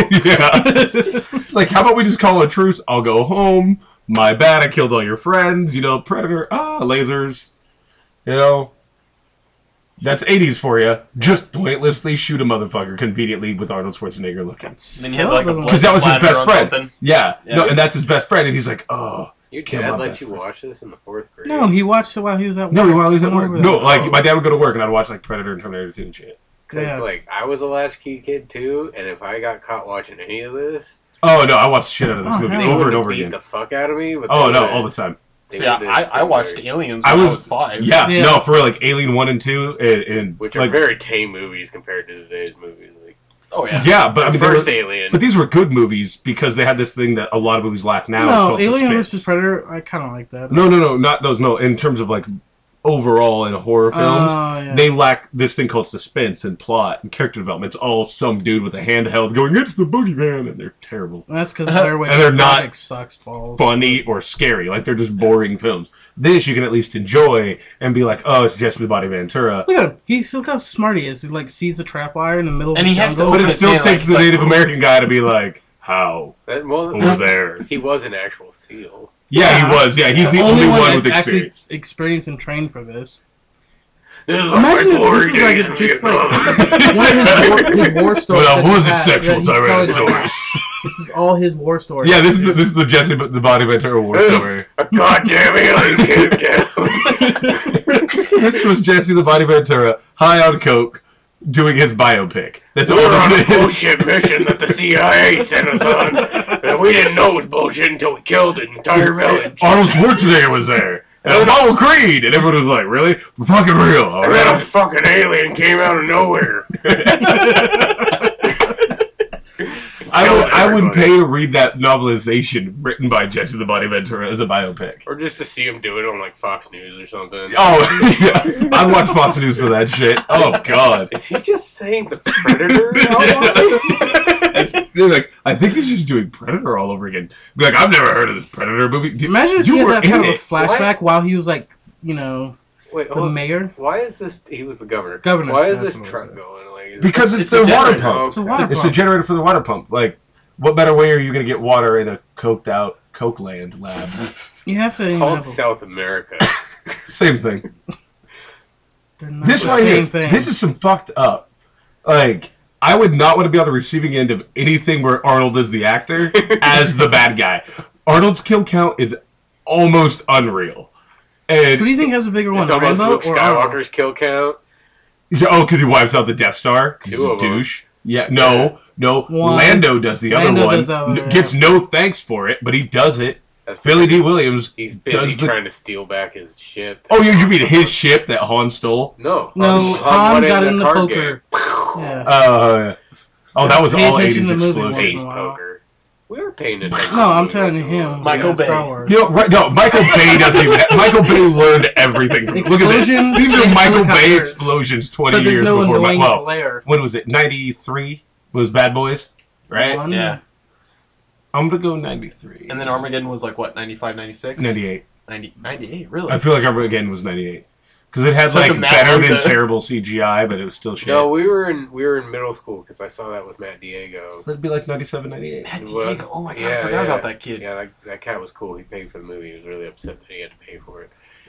Yeah. Like, how about we just call a truce? I'll go home. My bad. I killed all your friends. You know, predator. Ah, lasers. You know. That's eighties for you. Just pointlessly shoot a motherfucker conveniently with Arnold Schwarzenegger looking. Then you had like a blood Because that was his splatter best on friend. something. Yeah. Yeah. No, and that's his best friend. And he's like, oh. Your Kill dad my let best you friend. watch this in the fourth grade? No, he watched it while he was at work. No, while he's at Went work. over No, that. like, my dad would go to work and I'd watch, like, Predator and Terminator two and shit. Because, Yeah. like, I was a latchkey kid, too, and if I got caught watching any of this, Oh, no, I watched shit out of this Oh, movie hell. they over would and have over beat again. the fuck out of me. But Oh, they no, would've- all the time. they See, I, would've I, I been watched very- Aliens I when I was- was five. Yeah, Yeah. no, for, like, Alien one and two and, and Which are like, very tame movies compared to today's movies. Like, Oh, yeah. yeah, but I the mean, they first were- Alien. but these were good movies because they had this thing that a lot of movies lack now. It's No, called Alien suspense. versus Predator. I kind of like that. No, no, no, not those. No, in terms of like overall in horror films, Oh, yeah. they lack this thing called suspense and plot and character development. It's all some dude with a handheld going, "It's the boogeyman," and they're terrible, That's because Blair Witch And they're not Project sucks balls. funny or scary. Like they're just boring films. This you can at least enjoy and be like, "Oh, it's Jesse the Body Ventura." Look at him. He's look how smart he is. He like sees the trap wire in the middle And of he the has to jungle. But open it his still hand, takes like, the it's Native like- American guy to be like, "How That- well, over there?" he was an actual seal. Yeah, he was. Yeah, he's the only one with that's experience. actually experienced and trained for this. This is Imagine my if glory this was days like in just Vietnam. like one of his war, his war stories. Well, that I he was a has, sexual that he's probably tyrannosaurus. like, this is all his war stories. Yeah, this is this is the Jesse the Body Ventura war story. A goddamn alien came down. This was Jesse the Body Ventura, high on coke, doing his biopic. That's all We were on a this is. bullshit mission that the C I A sent us on, and we didn't know it was bullshit until we killed an entire village. Arnold Schwarzenegger was there. And Apollo Creed, and everyone was like, "Really? We're fucking real, all And then a right?" fucking alien came out of nowhere. I Killed would, I would everybody. pay to read that novelization written by Jesse the Body Ventura as a biopic. Or just to see him do it on like Fox News or something. Oh, yeah. I'd watch Fox News for that shit. Oh God. Is he just saying the Predator outline? They're like, I think he's just doing Predator all over again. Be like, I've never heard of this Predator movie. Dude, Imagine if you he were had that in kind of a it. flashback while he was like, you know, Wait, the hold on. mayor. Why is this? He was the governor. Governor, Why is that's this what it truck was. going? Like, is Because it- it's, it's the a water generator. pump. It's a water It's a pump. generator for the water pump. Like, what better way are you going to get water in a coked out Coke Land lab? You have to. you know, called have a- South America. Same thing. they're not This the right same here, thing. this is some fucked up. Like, I would not want to be on the receiving end of anything where Arnold is the actor as the bad guy. Arnold's kill count is almost unreal. And Who do you think has a bigger one, It's almost Rambo Luke or Arnold? Skywalker's kill count. oh, because he wipes out the Death Star. 'Cause he's Two a of them. douche. Yeah, no, no. One. Lando does the Lando other one. does the other, N- yeah. Gets no thanks for it, but he does it. That's Billy D. because Williams He's busy does the. trying to steal back his ship. Oh, you, you mean his ship that Han stole? No, No, Han won got in in the card poker. game. Yeah. Uh, oh, that was Pay all attention eighties to the movie explosions. once in Ace a while. poker. We were paying attention. No, I'm to telling you movies once in a him. while. Michael yeah, Bay. Star Wars. You know, right? No, Michael Bay doesn't even. Michael Bay learned everything from. Look at this. Explosions These are and Michael Bay helicopters. explosions twenty But there's years no before. annoying My, well, glare. when was it? ninety-three was Bad Boys, right? One. Yeah. I'm gonna go ninety-three. And then Armageddon was like, what, ninety-five, ninety-six? ninety-eight. ninety, ninety-eight, really? I feel like Armageddon was ninety-eight. Because it had Took like him that better long than to- terrible C G I, but it was still shit. No, we were in we were in middle school because I saw that with Matt Diego. So that'd be like ninety-seven, ninety-eight. Matt Well, Diego. Oh my god, I yeah, forgot yeah. about that kid. Yeah, that, that cat was cool. He paid for the movie. He was really upset that he had to pay for it.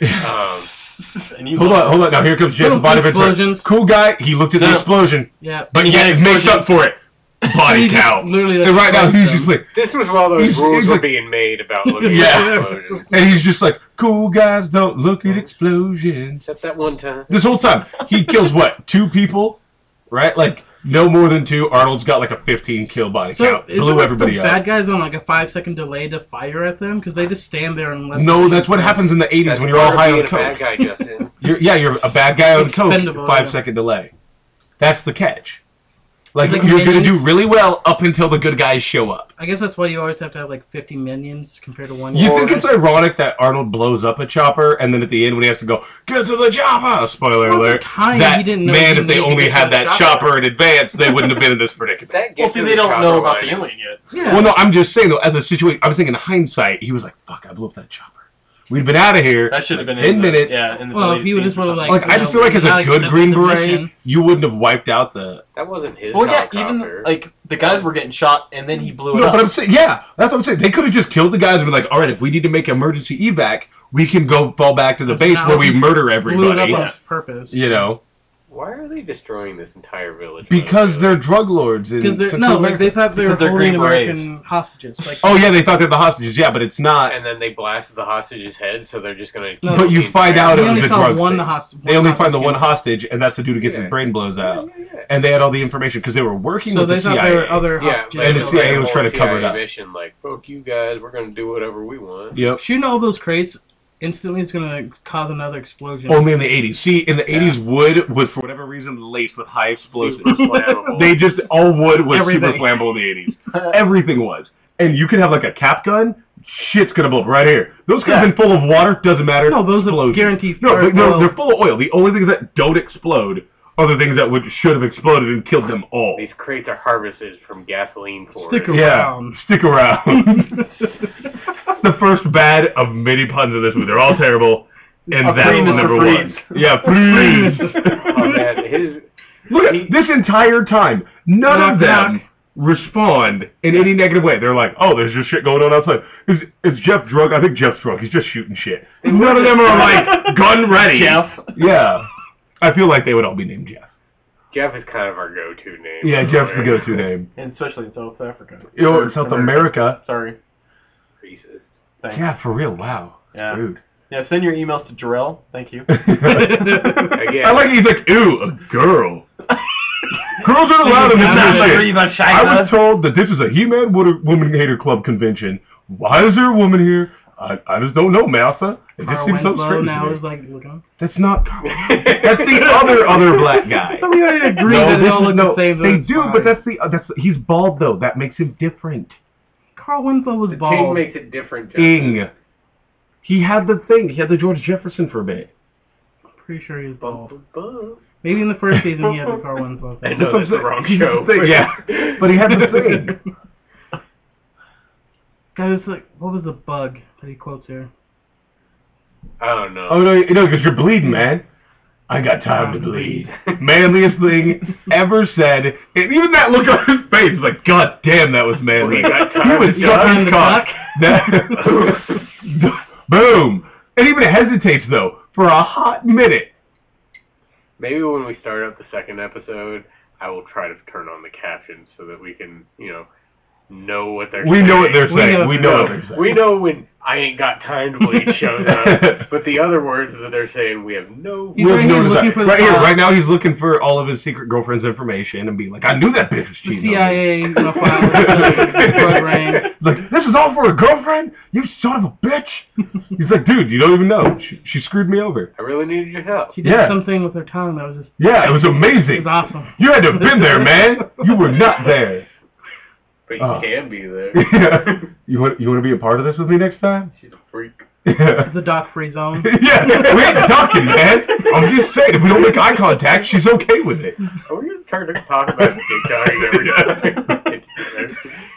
Um, And you Hold on, hold on. Now here comes Jason Boom, Bonaventure. explosions. Cool guy. He looked at the No. explosion, Yeah. but He yeah, had it makes explosion. up for it. Body He just count. literally, like, And right now he's smokes just them. like, this was while those He's- rules he's were like- being made about looking Yeah. at explosions. and he's just like, cool guys don't look at explosions. Except that one time. This whole time, he kills what? Two people, right? Like no more than two. Arnold's got like a fifteen kill body So count. is it Blew like everybody the up. bad guys on like a five second delay to fire at them because they just stand there and let No, them that's shoot what first. happens in the eighties That's when you're all part of high being on a bad coke. guy, Justin. You're, yeah, you're a bad guy on coke. Expendable, Five yeah. second delay. That's the catch. Like, Like you're gonna do minions. really well up until the good guys show up. I guess that's why you always have to have like fifty minions compared to one. You guy. think it's ironic that Arnold blows up a chopper, and then at the end when he has to go get to the chopper, spoiler Well, at the alert, time, that he didn't know man, he if they needed to only get had to that the chopper. chopper. in advance, they wouldn't have been in this predicament. That Well, gets see, to they the don't chopper know about the line alien is- yet. Yeah. Well, no, I'm just saying though, as a situation, I'm saying in hindsight, he was like, "Fuck, I blew up that chopper. We'd been out of here. That should have like been ten in the- minutes." Yeah, in the Well, deleted if he would scenes just or would've, something. Like, you I just know, feel like as not a good accepted Green the Beret, mission. you wouldn't have wiped out the. That wasn't his Well, yeah, helicopter. even like the guys were getting shot, and then he blew it No, up. but I'm saying, yeah, that's what I'm saying. They could have just killed the guys and been like, "All right, if we need to make emergency evac, we can go fall back to the But base now where we he murder Blew it everybody." up Yeah. on purpose. You know, Why are they destroying this entire village? by the because way? they're drug lords. in Because they're Central no, like America. they thought they were Because they're holding Green Berets. American hostages. Like, Oh yeah, they thought they're the hostages. Yeah, but it's not. And then they blasted the hostage's head, so they're just gonna. No, kill but you the find entire- out we it only was a saw drug one thing. hostage. They only find the hostage one killed. hostage, and that's the dude who gets Yeah. his brain blows out. Yeah, yeah, yeah. And they had all the information because they were working So with they the thought C I A. there were other Yeah, hostages. but And the it's C I A like a was whole trying to cover it C I A up. Mission like, fuck you guys, we're gonna do whatever we want. Yep. Shooting all those crates instantly is going to cause another explosion. Only in the eighties. See, in the eighties, wood was for whatever reason laced with high explosives. Flammable. They just all wood was Everything. super flammable in the eighties. Everything was, and you could have like a cap gun. Shit's gonna blow up right here. Those could have Yeah. been full of water. Doesn't matter. No, those are Explosion. guaranteed No, fire- but no, oil. they're full of oil. The only things that don't explode are the things that would should have exploded and killed them all. These crates are harvested from gasoline forest. Stick Yeah, around. stick around. The first bad of many puns in this movie. They're all terrible, and A that's free Mister number Freeze. one. Yeah, please. Oh man, his Look at this entire time. None Knock, of them knock. respond in any negative way. They're like, "Oh, there's just shit going on outside. Is, is Jeff drunk? I think Jeff's drunk. He's just shooting shit." None of them are like gun ready. Jeff. Yeah, I feel like they would all be named Jeff. Jeff is kind of our go-to name. Yeah, by the Jeff's the way. go-to name. And especially in South Africa. You know, Or in South America. Sorry. Racist. Thanks. Yeah, for real. Wow. Yeah. Rude. Yeah, send your emails to Jarrell. Thank you. Again. I like he's like, ooh, a girl. Girls aren't allowed in this Sounds like shit. Reeve on I was China. told that this is a He-Man Woman Hater Club convention. Why is there a woman here? I, I just don't know, Martha. It just Carl seems so Winslow strange. now to is me. like, looking. That's not Carl. That's the other other black guy. I mean, I agree No, that they this all is- look no, the same. so they it's do, fine. but that's the uh, that's he's bald though. That makes him different. Carl Winslow was The team bald. makes it different. Justin. Ing. He had the thing. He had the George Jefferson for a bit. Pretty sure he was Bum, bald. bum, bum. Maybe in the first season he had the Carl Winslow I thing. know That's that's the what I'm wrong saying. show. Thing, yeah. But he had the thing. That was like, what was the bug that he quotes here? I don't know. Oh no, you know, because you're bleeding, man. I got time to bleed. Manliest thing ever said. And even that look on his face, like, God damn, that was manly. We got He time was to sucking die. cock. That- Boom. And even hesitates though for a hot minute. Maybe when we start up the second episode, I will try to turn on the captions so that we can, you know, know what they're We saying. know what they're We saying. know We what know they're what No, they're saying. we know when I ain't got time to bleed shows up, but the other words that they're saying, we have no. He's We have right no here looking desire. for the right here, file. right now, he's looking for all of his secret girlfriend's information and being like, "I knew that bitch was The cheating." C on I me." A, you know, file the drug ring. Like, this is all for a girlfriend? You son of a bitch! He's like, dude, you don't even know. She, she screwed me over. I really needed your help. She did Yeah. something with her tongue that was just, Yeah, it was it amazing. was awesome. You had to have been there, man. You were not there. But you Oh. can be there. Yeah. You want you want to be a part of this with me next time? She's a freak. Yeah. It's a doc-free zone. Yeah, we ain't talking, man. I'm just saying, if we don't make eye contact, she's okay with it. Are we going to turn to talk about TikToking every time?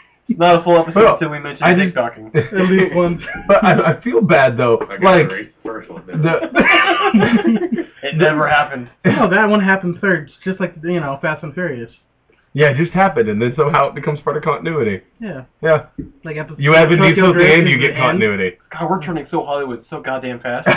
Not a full episode Well, until we mention I dick just- talking. At least once. But I, I feel bad though. I got Like, erased for first one. Though. The- It never happened. No, that one happened third, just like you know, Fast and Furious. yeah, it just happened, and then somehow it becomes part of continuity. Yeah, Yeah. like episode. You add Vin Tokyo Diesel at the Drift end, is you get the end. continuity. God, we're turning so Hollywood so goddamn fast.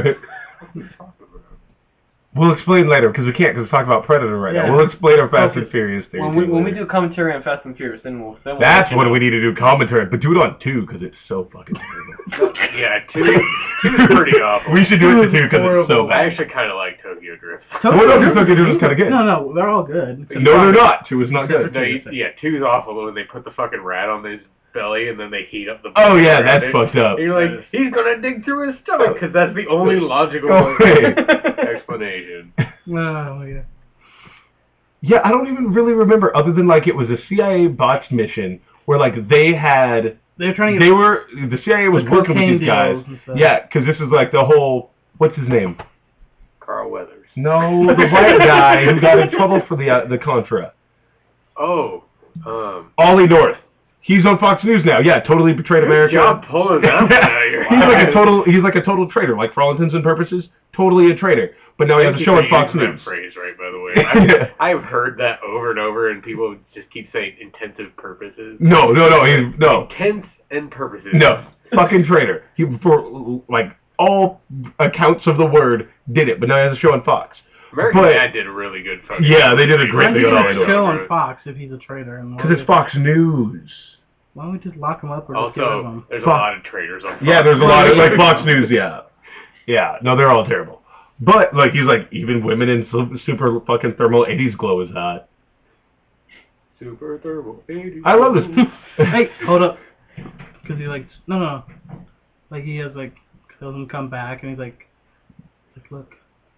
We'll explain later, because we can't, because we're talking about Predator right Yeah. now. We'll explain our Fast Okay. and Furious theory. When we, to you when we later. do commentary on Fast and Furious, then we'll. Then we'll That's let you what know. we need to do, commentary. But do it on two, because it's so fucking terrible. Yeah, two, two is pretty awful. We should do it to two, because it's so Horrible. I bad. actually kind of like Tokyo Drift. Well, no, because Tokyo Drift is kind of good. No, no, they're all good. No, they're not. Two is not good. No, you, yeah, two's awful when they put the fucking rat on his belly and then they heat up the. Oh, yeah, around that's it. fucked up. You're like, he's gonna dig through his stomach because that's the only logical Oh, wait. explanation. Oh, yeah. Yeah, I don't even really remember, other than, like, it was a C I A botched mission where, like, they had... They're trying to get They were... The C I A was the working with cocaine these guys. deals and stuff. Yeah, because this is, like, the whole... What's his name? Carl Weathers. No, the white guy who got in trouble for the uh, the Contra. Oh, um, Ollie North. He's on Fox News now. Yeah, totally betrayed good America. job pulling that one out of your He's like a head. total. He's like a total traitor. Like for all intents and purposes, totally a traitor. But now he has Thank a you show for on Fox using News. that phrase, right? By the way, I've, I've heard that over and over, and people just keep saying intensive purposes. No, no, no. He's no, Intense and purposes. no. Fucking traitor. He for like all accounts of the word did it. But now he has a show on Fox. American But- Dad did a really good fucking. Yeah, they did a great Why thing do on you Ollie have a show North. on Fox if he's a traitor? and why Because would- it's Fox News. Why don't we just lock him up or just get rid of Also, him? there's a Fuck. lot of traitors on. Yeah, Fox. there's a lot of like Fox News. Yeah, yeah. No, they're all terrible. But like he's like even women in su- super fucking thermal eighties glow is hot. Super thermal. I love this. Hey, hold up. Because he like no no, like he has like tells him come back and he's like, like look.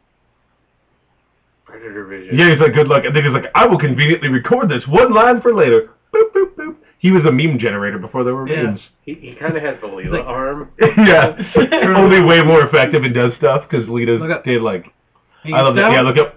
Predator vision. Yeah, he's like good luck, and then he's like, I will conveniently record this one line for later. Boop boop boop. He was a meme generator before there were Yeah. memes. He, he kind of has the Leela Like- arm. Yeah, only way more effective and does stuff because Lita Look up. did like. Hey, I love that. Sal? Yeah, look up.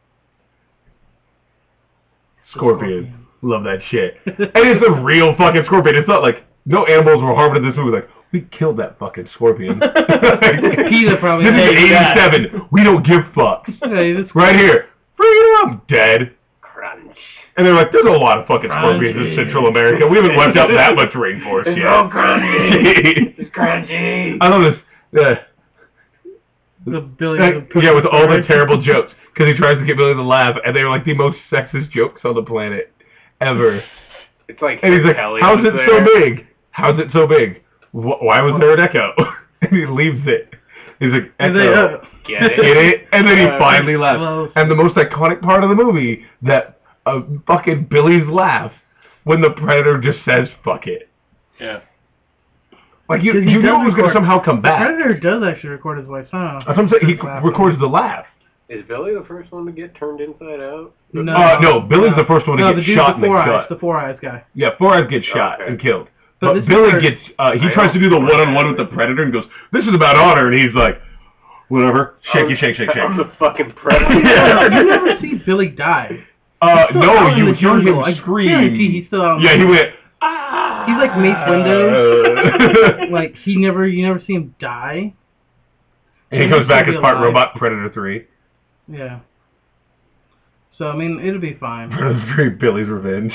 Scorpion. Love that shit. And it's a real fucking scorpion. It's not like no animals were harmed in this movie. Like we killed that fucking scorpion. PETA probably This is hated that. eighty-seven. We don't give fucks. Hey, this Right here. Freedom. Dead. Crunch. And they're like, there's a lot of fucking scorpions in Crunchy. Central America. We haven't wiped out that much rainforest It's yet. all crunchy. It's crunchy. I love this. Uh, the Billy. Uh, the yeah, with all the terrible jokes, because he tries to get Billy to laugh, and they're like the most sexist jokes on the planet ever. It's like And he's like, Kelly "How's was it so there. big? How's it so big? Wh- Why was there an echo?" And he leaves it. He's like, And "Echo, they, uh, Get it? get it?" And then he Uh, finally laughs. close. And the most iconic part of the movie, that uh, fucking Billy's laugh when the Predator just says "fuck it." Yeah. Like you, 'Cause he you know does he was going to record- somehow come The back. Predator does actually record his voice, huh? That's what I'm saying. He Just laughing. records the laugh. Is Billy the first one to get turned inside out? No, Uh, no, Billy's the first one to no, get the dude, shot the and four then eyes, cut. the four eyes guy. Yeah, four eyes get shot Okay. and killed. But But, this is Billy where- gets, uh, he I tries to do the don't- one-on-one with the Predator and goes, "This is about honor," and he's like, "Whatever, shake it, shake, shake, shake." I'm the fucking predator. Yeah. you never see Billy die. Uh, He's still no, out in you the hear jungle. him I scream. guarantee he's still out. Yeah, he went, "Ah!" He's like Mace Windu. Like he never, you never see him die. And he He's comes back still as be part alive. robot Predator three. Yeah. So I mean, it'll be fine. Predator three, Billy's Revenge.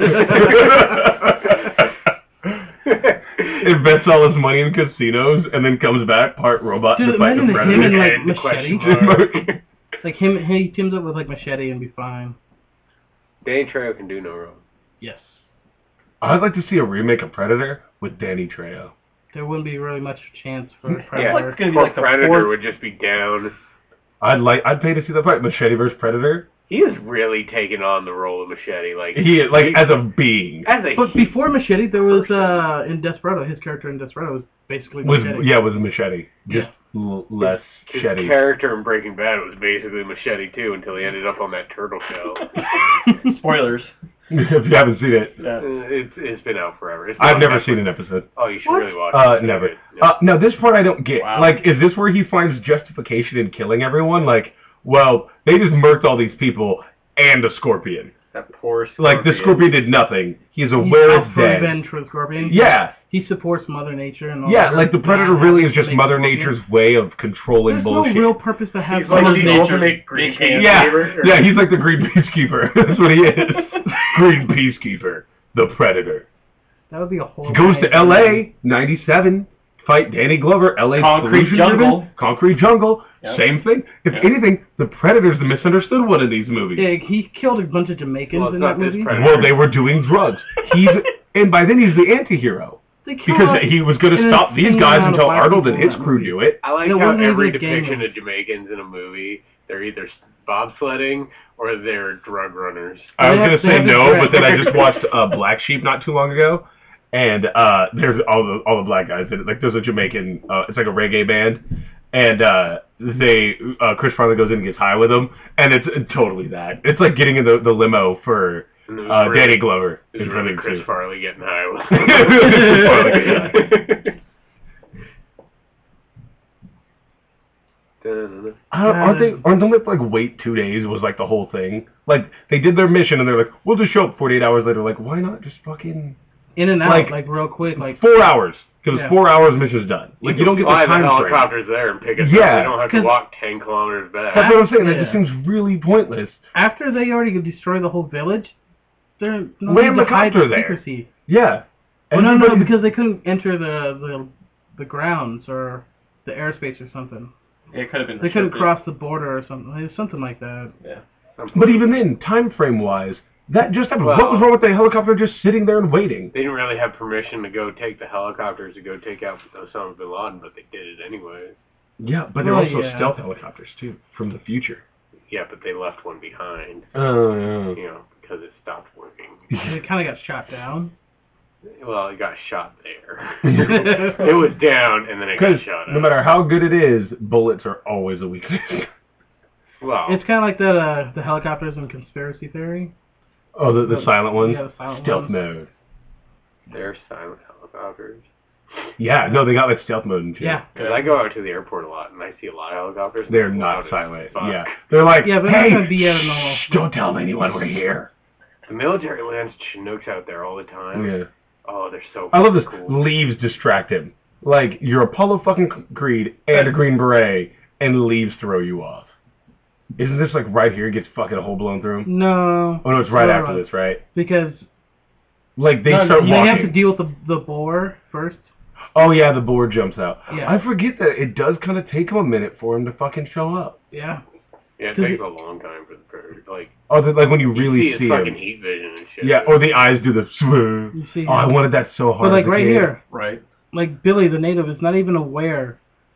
Invests all his money in casinos and then comes back part robot Dude, to fight the imagine Predator. him and like And the question machete. mark. Like him, he teams up with like machete and be fine. Danny Trejo can do no wrong. Yes. I'd like to see a remake of Predator with Danny Trejo. There wouldn't be really much chance for Yeah, Predator. It's gonna be poor like the Predator fourth- would just be down. I'd like, I'd pay to see the fight, Machete versus Predator. He is really taking on the role of Machete. Like He like he- as a being as a But before Machete, there was uh in Desperado. His character in Desperado was basically was Machete. yeah was a machete, just Yeah. l- less his shetty. character in Breaking Bad was basically Machete too, until he ended up on that turtle shell. Spoilers. If you haven't seen it, Yeah. Uh, it's it's been out forever. It's been I've on never Netflix. seen an episode. Oh, you should What? really watch it. Uh, It's never. good. Yeah. Uh, now this part I don't get. Wow. Like, is this where he finds justification in killing everyone? Like, well, they just murked all these people and a scorpion. That poor Like, the scorpion did nothing. He's He's aware out it's for dead. revenge for the scorpion. Yeah. He supports Mother Nature and all Yeah, that. like, the Predator bad really is habits to just make Mother scorpion. Nature's way of controlling There's bullshit. no real purpose to have He's like Mother the Nature. ultimate green Yeah, peacekeeper. yeah, he's like the Green Peacekeeper. That's what he is. Green Peacekeeper. The Predator. That would be a horrible. Goes to name. L A, ninety-seven, fight Danny Glover, L A Concrete pollution jungle. driven, Concrete Jungle, Yep. same thing. If Yep. anything, the Predator's the misunderstood one in these movies. Yeah, he killed a bunch of Jamaicans Well, it's in not that this movie. Predator. Well, they were doing drugs. He's and by then he's the anti-hero. They killed Because off he was going an to stop these insane guys amount of until black Arnold and people in his that crew movie. do it. I like And it how wasn't even every a gang depiction war. of Jamaicans in a movie, they're either bobsledding or they're drug runners. I was They going have- to they say have the no, dread. but then I just watched uh, Black Sheep not too long ago. And uh, there's all the all the black guys in it. Like, there's a Jamaican, uh, it's like a reggae band. And uh, they, uh, Chris Farley goes in and gets high with them. And it's uh, totally that. It's like getting in the, the limo for And it was uh, really- Danny Glover. It was in really Running Chris Two. Farley getting high with Chris Farley getting high. Dun-dun-dun. I don't, aren't they? Aren't they like wait two days was like the whole thing? Like they did their mission and they're like, we'll just show up forty-eight hours later. Like, why not just fucking In and out, Like- like, real quick, like four hours? Because Yeah. four hours mission's done. Like you don't get the fly time the frame. helicopters there and pick us Yeah. up. We don't have to 'Cause- walk ten kilometers back. That's what I'm saying. That Yeah. just seems really pointless. after they already destroy the whole village, they're no Land need to hide helicopter the there. secrecy. Yeah. Well, no, no, Everybody- because they couldn't enter the, the the grounds or the airspace or something. It could have been. They couldn't restricted. cross the border or something. It was something like that. But even then, time frame wise, that just happened. Well- what was wrong with the helicopter just sitting there and waiting? They didn't really have permission to go take the helicopters to go take out Osama bin Laden, but they did it anyway. Yeah, but they're Well, also yeah. stealth helicopters too, from the future. Yeah, but they left one behind, Oh, you know, because it stopped working. And it kind of got shot down. Well, it got shot there. It was down, and then it got Because shot no up. matter how good it is, bullets are always a weakness. Well, It's kind of like that uh, the helicopters in Conspiracy Theory. Oh, the, the silent ones? Yeah, the silent Stealth ones. mode. they're silent helicopters. Yeah, no, they got like stealth mode and shit. Yeah. Because I go out to the airport a lot, and I see a lot of helicopters. and They're loud not as silent. fuck. Yeah. They're like, Yeah, but they're hey, not gonna be at a normal. shh, don't tell anyone we're here. The military lands Chinooks out there all the time. Yeah. Oh, they're so I love this. cool. Leaves distract him. Like, you're Apollo fucking Creed and a Green Beret, and leaves throw you off. Isn't this like right here? He gets fucking a hole blown through him? No. Oh, no, it's right No, after no. this, right? Because Like, they no, start they walking. have to deal with the the boar first. Oh, yeah, the board jumps out. Yeah. I forget that it does kind of take him a minute for him to fucking show up. Yeah. Yeah, it Does takes it- a long time for the predator. Like, Oh, the, like when you you really see his see fucking him. heat vision and shit. Yeah, or the eyes do the swoo. You see. Oh, I him. wanted that so hard. But like as a right kid. here, Right. like Billy the native is not even aware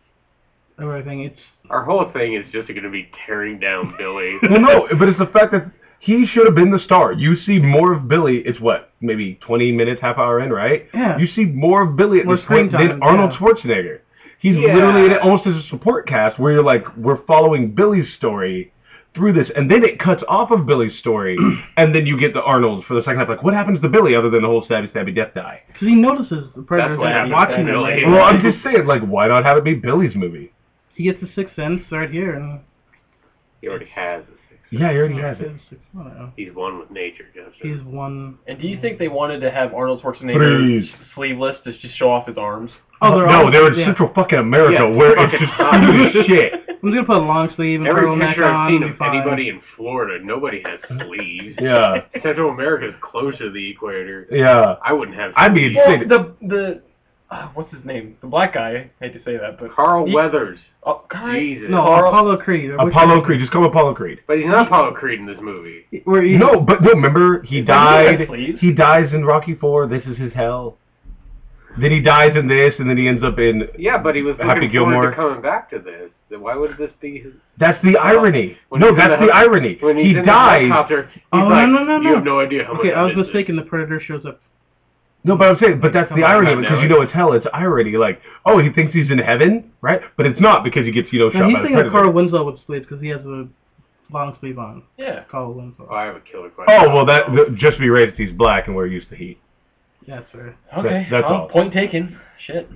of everything. It's Our whole thing is just going to be tearing down Billy. Well, no, but it's the fact that he should have been the star. You see more of Billy. It's what, maybe twenty minutes, half hour in, right? yeah. You see more of Billy at More this point screen than time, Arnold yeah. Schwarzenegger. He's Yeah. literally in it almost as a support cast, where you're like, we're following Billy's story through this, and then it cuts off of Billy's story, and then you get the Arnold for the second half. Like, what happens to Billy other than the whole stabby stabby death die? Because he notices the predators what that are happens watching to him. Billy. Right? Well, I'm just saying, like, why not have it be Billy's movie? He gets the sixth sense right here, and He already has a six. Yeah, he already has it. Six, I don't know. He's one with nature, Justin. He's one. And do you think they wanted to have Arnold Schwarzenegger Please. sleeveless to just show off his arms? Oh, they're no, all, they're in yeah. Central fucking America, Yeah, where it's fucking just hot. stupid as shit. I'm just gonna put a long sleeve and Every turtleneck picture I've on. seen and of be fine. anybody in Florida, nobody has sleeves. Yeah, Central America is close to the equator. yeah. I wouldn't have I'd be sleeves. Well, insane. the the uh, what's his name? The black guy. I hate to say that, but Carl He- Weathers. oh, God. Jesus. No, Carl- Apollo Creed. or which Apollo one? Creed, just call him Apollo Creed. But he's not Apollo Creed in this movie. Where he, No, but no, remember, he Is that died, good, please? he dies in Rocky four, This Is His Hell. Then he dies in this, and then he ends up in, Yeah, but he was Happy looking Gilmore. forward to coming back to this. Then why would this be his... that's the irony. When No, he's in that's the the hel- irony. When he's He in the dies. helicopter, he's Oh, no, like, no, no, you no. have no idea how much Okay, I was miss this." mistaken. The Predator shows up. No, but I'm saying, but that's Come the on, irony, not because now. you know it's hell, it's irony. Like, oh, he thinks he's in heaven, right? But it's not, because he gets, you know, Now shot he's by the thinking of predator. Carl Winslow with sleeves because he has a long sleeve on. Yeah. Carl Winslow. Oh, I have a killer question. Oh, well, that, the, just to be raised, he's black, and we're used to heat. Yeah, that's fair. Okay. that's well, all. point taken. Shit.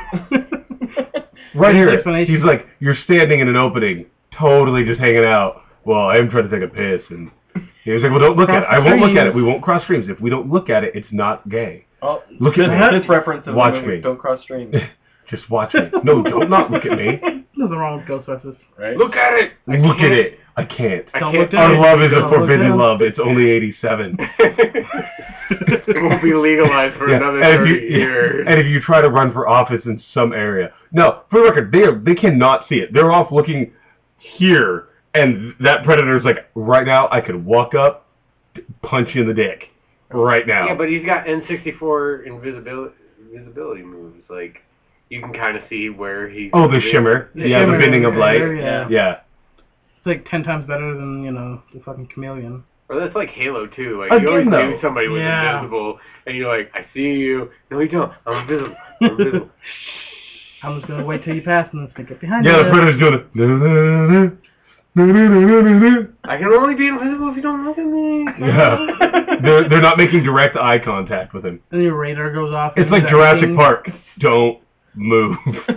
Right His here, explanation. he's like, you're standing in an opening, totally just hanging out. Well, I'm trying to take a piss, and He was like, well, don't look at it. Cross I won't look at streams. it. We won't cross streams. If we don't look at it, it's not gay. Oh, Look at this, me. this reference of Watch the movie, me. Don't Cross Streams. Just watch me. No, don't not look at me. Nothing wrong with Ghostbusters. Right? Look at it. I Look at can't. it. I can't. I Don't can't. look at Our it. love is a Don't look forbidden down. love. It's only eighty-seven. It won't be legalized for Yeah, another and if thirty you- years. And if you try to run for office in some area, no, for the record, they are, they cannot see it. They're off looking here, and that predator's like, right now, I could walk up, punch you in the dick, right now. Yeah, but he's got N sixty-four invisibility invisibility moves. Like, you can kind of see where he. oh, the shimmer, The yeah, shimmer the bending of light, there, yeah. yeah. It's like ten times better than, you know, the fucking chameleon. Or that's like Halo too. Like Again, you always though. knew somebody was Yeah. invisible, and you're like, I see you. No, you don't. I'm invisible. I'm invisible. I'm just gonna wait till you pass and then sneak up behind Yeah, you. the predator's doing it. No, no, no, no, no, no, no, no, no. I can only be invisible if you don't look at me. Yeah. They're, they're not making direct eye contact with him. Then your radar goes off. It's and like he's Jurassic everything. Park. Don't move.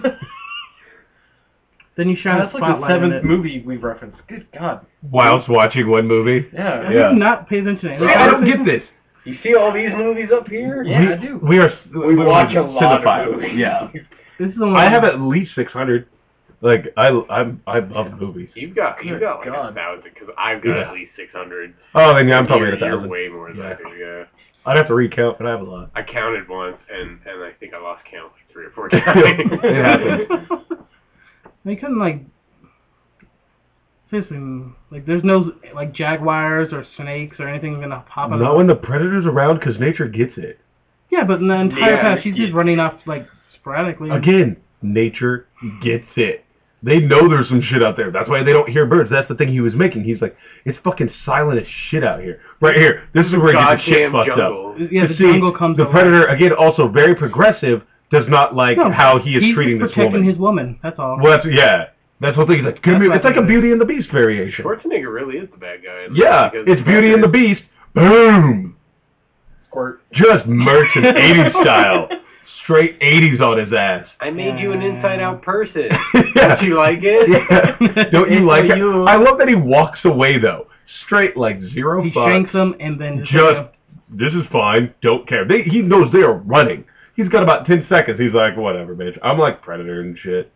Then you shine That's a like the spotlight in seventh it. movie we've referenced. Good God. Whilst watching one movie. Yeah. Have Yeah. you not paid attention to anything? I don't get this. You see all these movies up here? Yeah, we, I do. We are. We we're watch a lot of cinephiles. movies. Yeah. This is the one. I have at least six hundred. Like I, I'm, I love movies. You've got you've Good got like God. a thousand because I've got Yeah. at least six hundred. Oh, then yeah, I'm probably you're, at a thousand. You're way more than Yeah. I do. Yeah. I'd have to recount, but I have a lot. I counted once, and and I think I lost count like three or four It times. happens. They couldn't like. Seriously, like there's no like jaguars or snakes or anything gonna pop up. Not when the predator's around, because nature gets it. Yeah, but in the entire Yeah, time she's yeah. just running off like sporadically. Again, nature gets it. They know there's some shit out there. That's why they don't hear birds. That's the thing he was making. He's like, it's fucking silent as shit out here. Right here. This is where he gets his shit Goddamn fucked jungle. up. Yeah, To the see, jungle comes. The alive. predator, again, also very progressive, does not like No, how he is he's treating just this protecting woman. his woman. That's all. Well, that's, yeah. That's what he's like. Give That's me, what it's like I a think. Beauty and the Beast variation. Schwarzenegger really is the bad guy. Yeah, because it's Beauty and the Beast. Boom! Squirt. Just merchant eighties style. Straight eighties on his ass. I made you an inside-out person. Yeah. Don't you like it? Yeah. Don't you It's like for it? you. I love that he walks away though. Straight like zero He fucks. shanks them and then just, Just, this is fine. Don't care. They, he knows they are running. He's got about ten seconds. He's like, whatever, bitch. I'm like Predator and shit.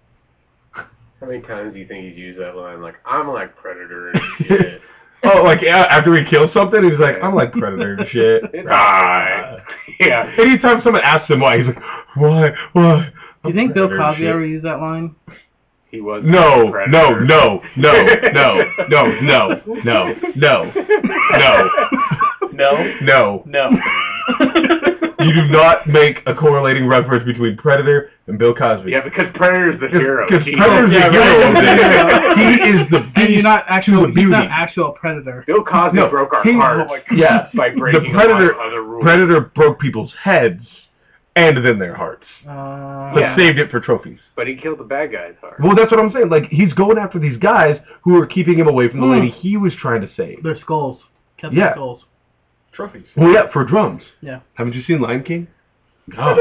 How many times do you think he's used that line? Like, I'm like Predator and shit. Oh, like yeah, after he kills something, he's like, I'm like Predator and shit. It's Ah. alright. Yeah. Anytime someone asks him why, he's like, why, why? Do you think Bill Predator and Cosby shit. ever used that line? He was No, Predator. no, no, no, no, no, no, no, no, no, No. no. No. You do not make a correlating reference between Predator and Bill Cosby. Yeah, because Predator's the hero. Because He- Predator's Yeah, the hero of right. this. He is the And you're not beast to actual. the He's beauty. not actual predator. Bill Cosby No, broke our he- hearts Yeah, by breaking the Predator, a lot of other rules. Predator broke people's heads and then their hearts, Uh, but Yeah. saved it for trophies. But he killed the bad guy's heart. Well, that's what I'm saying. Like, he's going after these guys who are keeping him away from the Hmm. lady he was trying to save. Their skulls. Kept Yeah. their skulls. Trophies. Well, yeah, for drums. Yeah. Haven't you seen Lion King? Oh.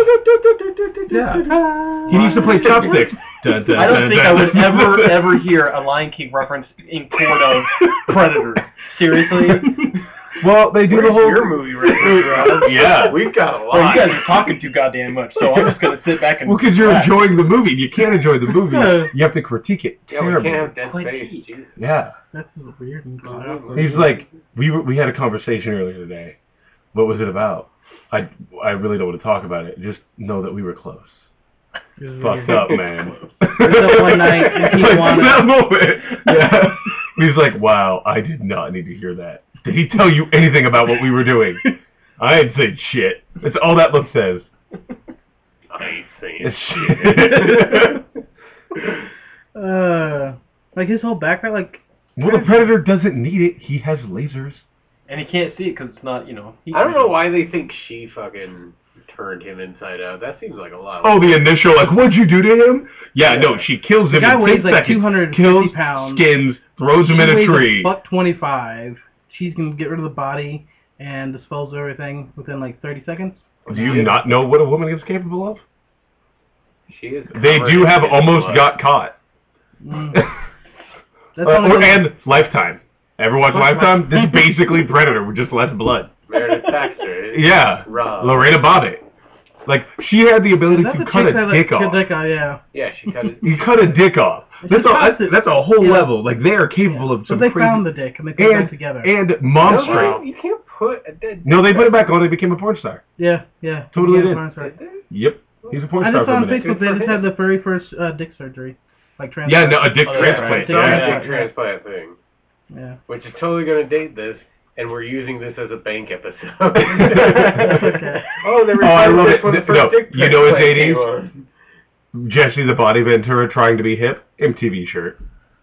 Yeah. He needs to play chopsticks. Dun, dun, I don't dun, think dun. I would ever, ever hear a Lion King reference in court of Predator. Seriously? Well, they do Where's the whole. your movie reference, Rob? Yeah. We've got a lot. Well, you guys are talking too goddamn much, so I'm just gonna sit back and. Well, because you're relax. enjoying the movie. You can't enjoy the movie. You have to critique it. Yeah, we terribly. can't have Dead Quite Space. deep. Jesus. Yeah. That's weird. And He's like, we were, we had a conversation earlier today. What was it about? I, I really don't want to talk about it. Just know that we were close. Fucked up, man. that one night in Like, Tijuana. that moment. Yeah. He's like, wow, I did not need to hear that. Did he tell you anything about what we were doing? I ain't said shit. That's all that look says. I ain't saying It's shit. shit. Uh, like his whole background, like Well, the Predator doesn't need it. He has lasers. And he can't see it because it's not, you know. Heat I don't know vision. why they think she fucking turned him inside out. That seems like a lot. Oh, the initial, like, what'd you do to him? Yeah, Yeah. no, she kills the him guy in weighs ten like seconds. two hundred fifty Kills, pounds. skins, throws him She in a weighs tree. buck twenty-five. She's gonna get rid of the body and dispose of everything within like thirty seconds. Do you not know what a woman is capable of? She is. They covered do in have his almost blood. got caught. Mm. Uh, That's only or, the- and lifetime. Ever watch Lifetime? This is basically Predator with just less blood. Meredith Baxter. Yeah. Rob. Lorena Bobbitt. Like, she had the ability That's to the cut chick a that, dick like, off. dick off, yeah. Yeah, she cut it. You cut a dick off. She That's a, cuts that's, it. that's a whole Yeah. level. Like, they are capable of But some they crazy... found the dick and they put it back and, together. and mom No, strength. you can't put a dead. No, they put it back on. They became a porn star. yeah, yeah. Totally Yeah, did. porn star. Yep. He's a porn I star just for saw a on minute. Facebook they just had the very first uh, dick surgery. Like Yeah, transplant. no, a dick Oh, that's transplant. right. Yeah, Yeah. Yeah. dick transplant thing, Yeah. which is totally gonna date this, and we're using this as a bank episode. Okay. Oh, they Oh, I love this it. when the No, first dick you know it's transplant eighties? came on. Jesse the Body Ventura trying to be hip. M T V shirt.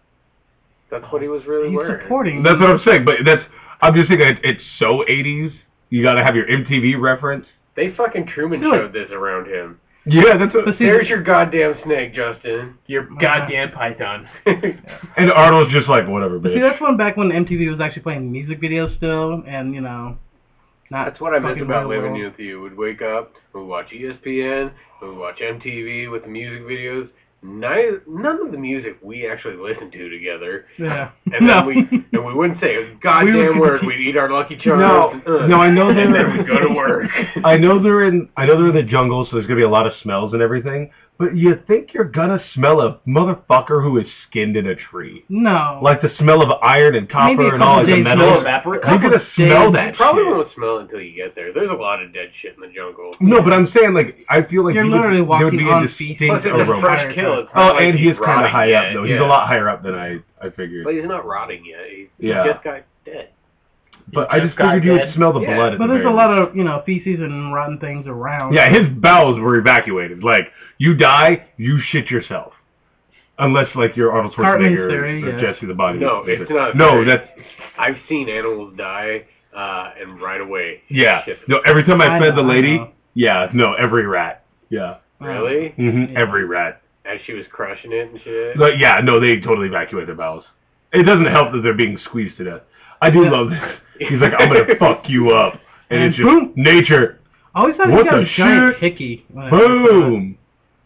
That's what he was really He's wearing. supporting. That's what I'm saying. But that's... I'm just thinking it, it's so eighties. You gotta have your M T V reference. They fucking Truman Really? showed this around him. Yeah, that's what... But see, There's your goddamn snake, Justin. Your goddamn python. And Arnold's just like, whatever, but see, bitch. that's when back when M T V was actually playing music videos still, and you know, not. That's what I meant fucking about real living world. with you. We'd wake up, we'd watch E S P N, we'd watch M T V with the music videos. Neither, none of the music we actually listened to together. Yeah. And no. then we and we wouldn't say a goddamn We would- word. We'd eat our Lucky Charms. No, and, uh, no, I know and they're- then we'd go to work. I know they're in. I know they're in the jungle, so there's gonna be a lot of smells and everything. But you think you're gonna smell a motherfucker who is skinned in a tree? no. Like the smell of iron and copper Maybe a and all couple like the days metals. No later. evaporate. You're gonna Couple smell days. that You probably shit. won't smell it until you get there. There's a lot of dead shit in the jungle. No, but I'm saying like I feel like You're you literally would, there would walking be on a feet. Plus, distinct it's a aroma. fresh kill. It's Oh, not like and he's he's kind of rotting high yet, up though. He's yeah. a lot higher up than I I figured. But he's not rotting yet. He, he Yeah. just got dead. But He I just just figured got you would dead. smell the Yeah. blood. At But the there's a very lot least. of, you know, feces and rotten things around. Yeah, his bowels were evacuated. Like you die, you shit yourself. Unless like you're Arnold Cartman's Schwarzenegger theory, or yeah. Jesse the Body. No, it's not. No, that's I've seen animals die, uh, and right away. yeah. shit No, every time I, I fed know, the I lady, know. yeah, no, every rat. Yeah. Really? hmm Yeah. Every rat. As she was crushing it and shit. But yeah, no, they totally evacuate their bowels. It doesn't help that they're being squeezed to death. I do Yeah. love this. He's like, I'm gonna fuck you up, and, And it's just boom. nature. I always thought What he got the a giant shit? hickey. when I- Boom.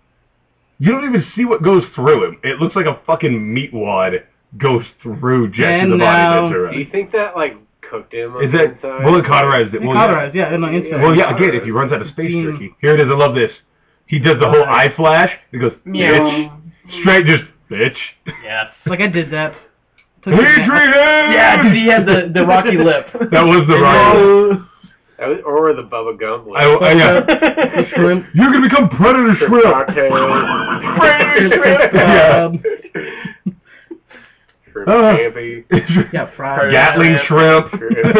You don't even see what goes through him. It looks like a fucking meat wad goes through Jesse And the Body now- Ventura. Do you think that like cooked him? On Is the that inside? well? It cauterized it. He Well, cauterized, yeah, in the instant. Well, yeah. Again, if he runs out of space Mm. jerky, here it is. I love this. He does the whole eye flash. He goes, bitch, straight, just bitch. Yes. Like I did that. Took it Adrian! back. Yeah, because he had the, the rocky lip. That was the right. That was, or the Bubba Gump. I, I, yeah. The shrimp. You're gonna become predator shrimp. Cocktail. Predator shrimp. Yeah. Shrimp Uh. scampi. Yeah, fried. Gatling shrimp.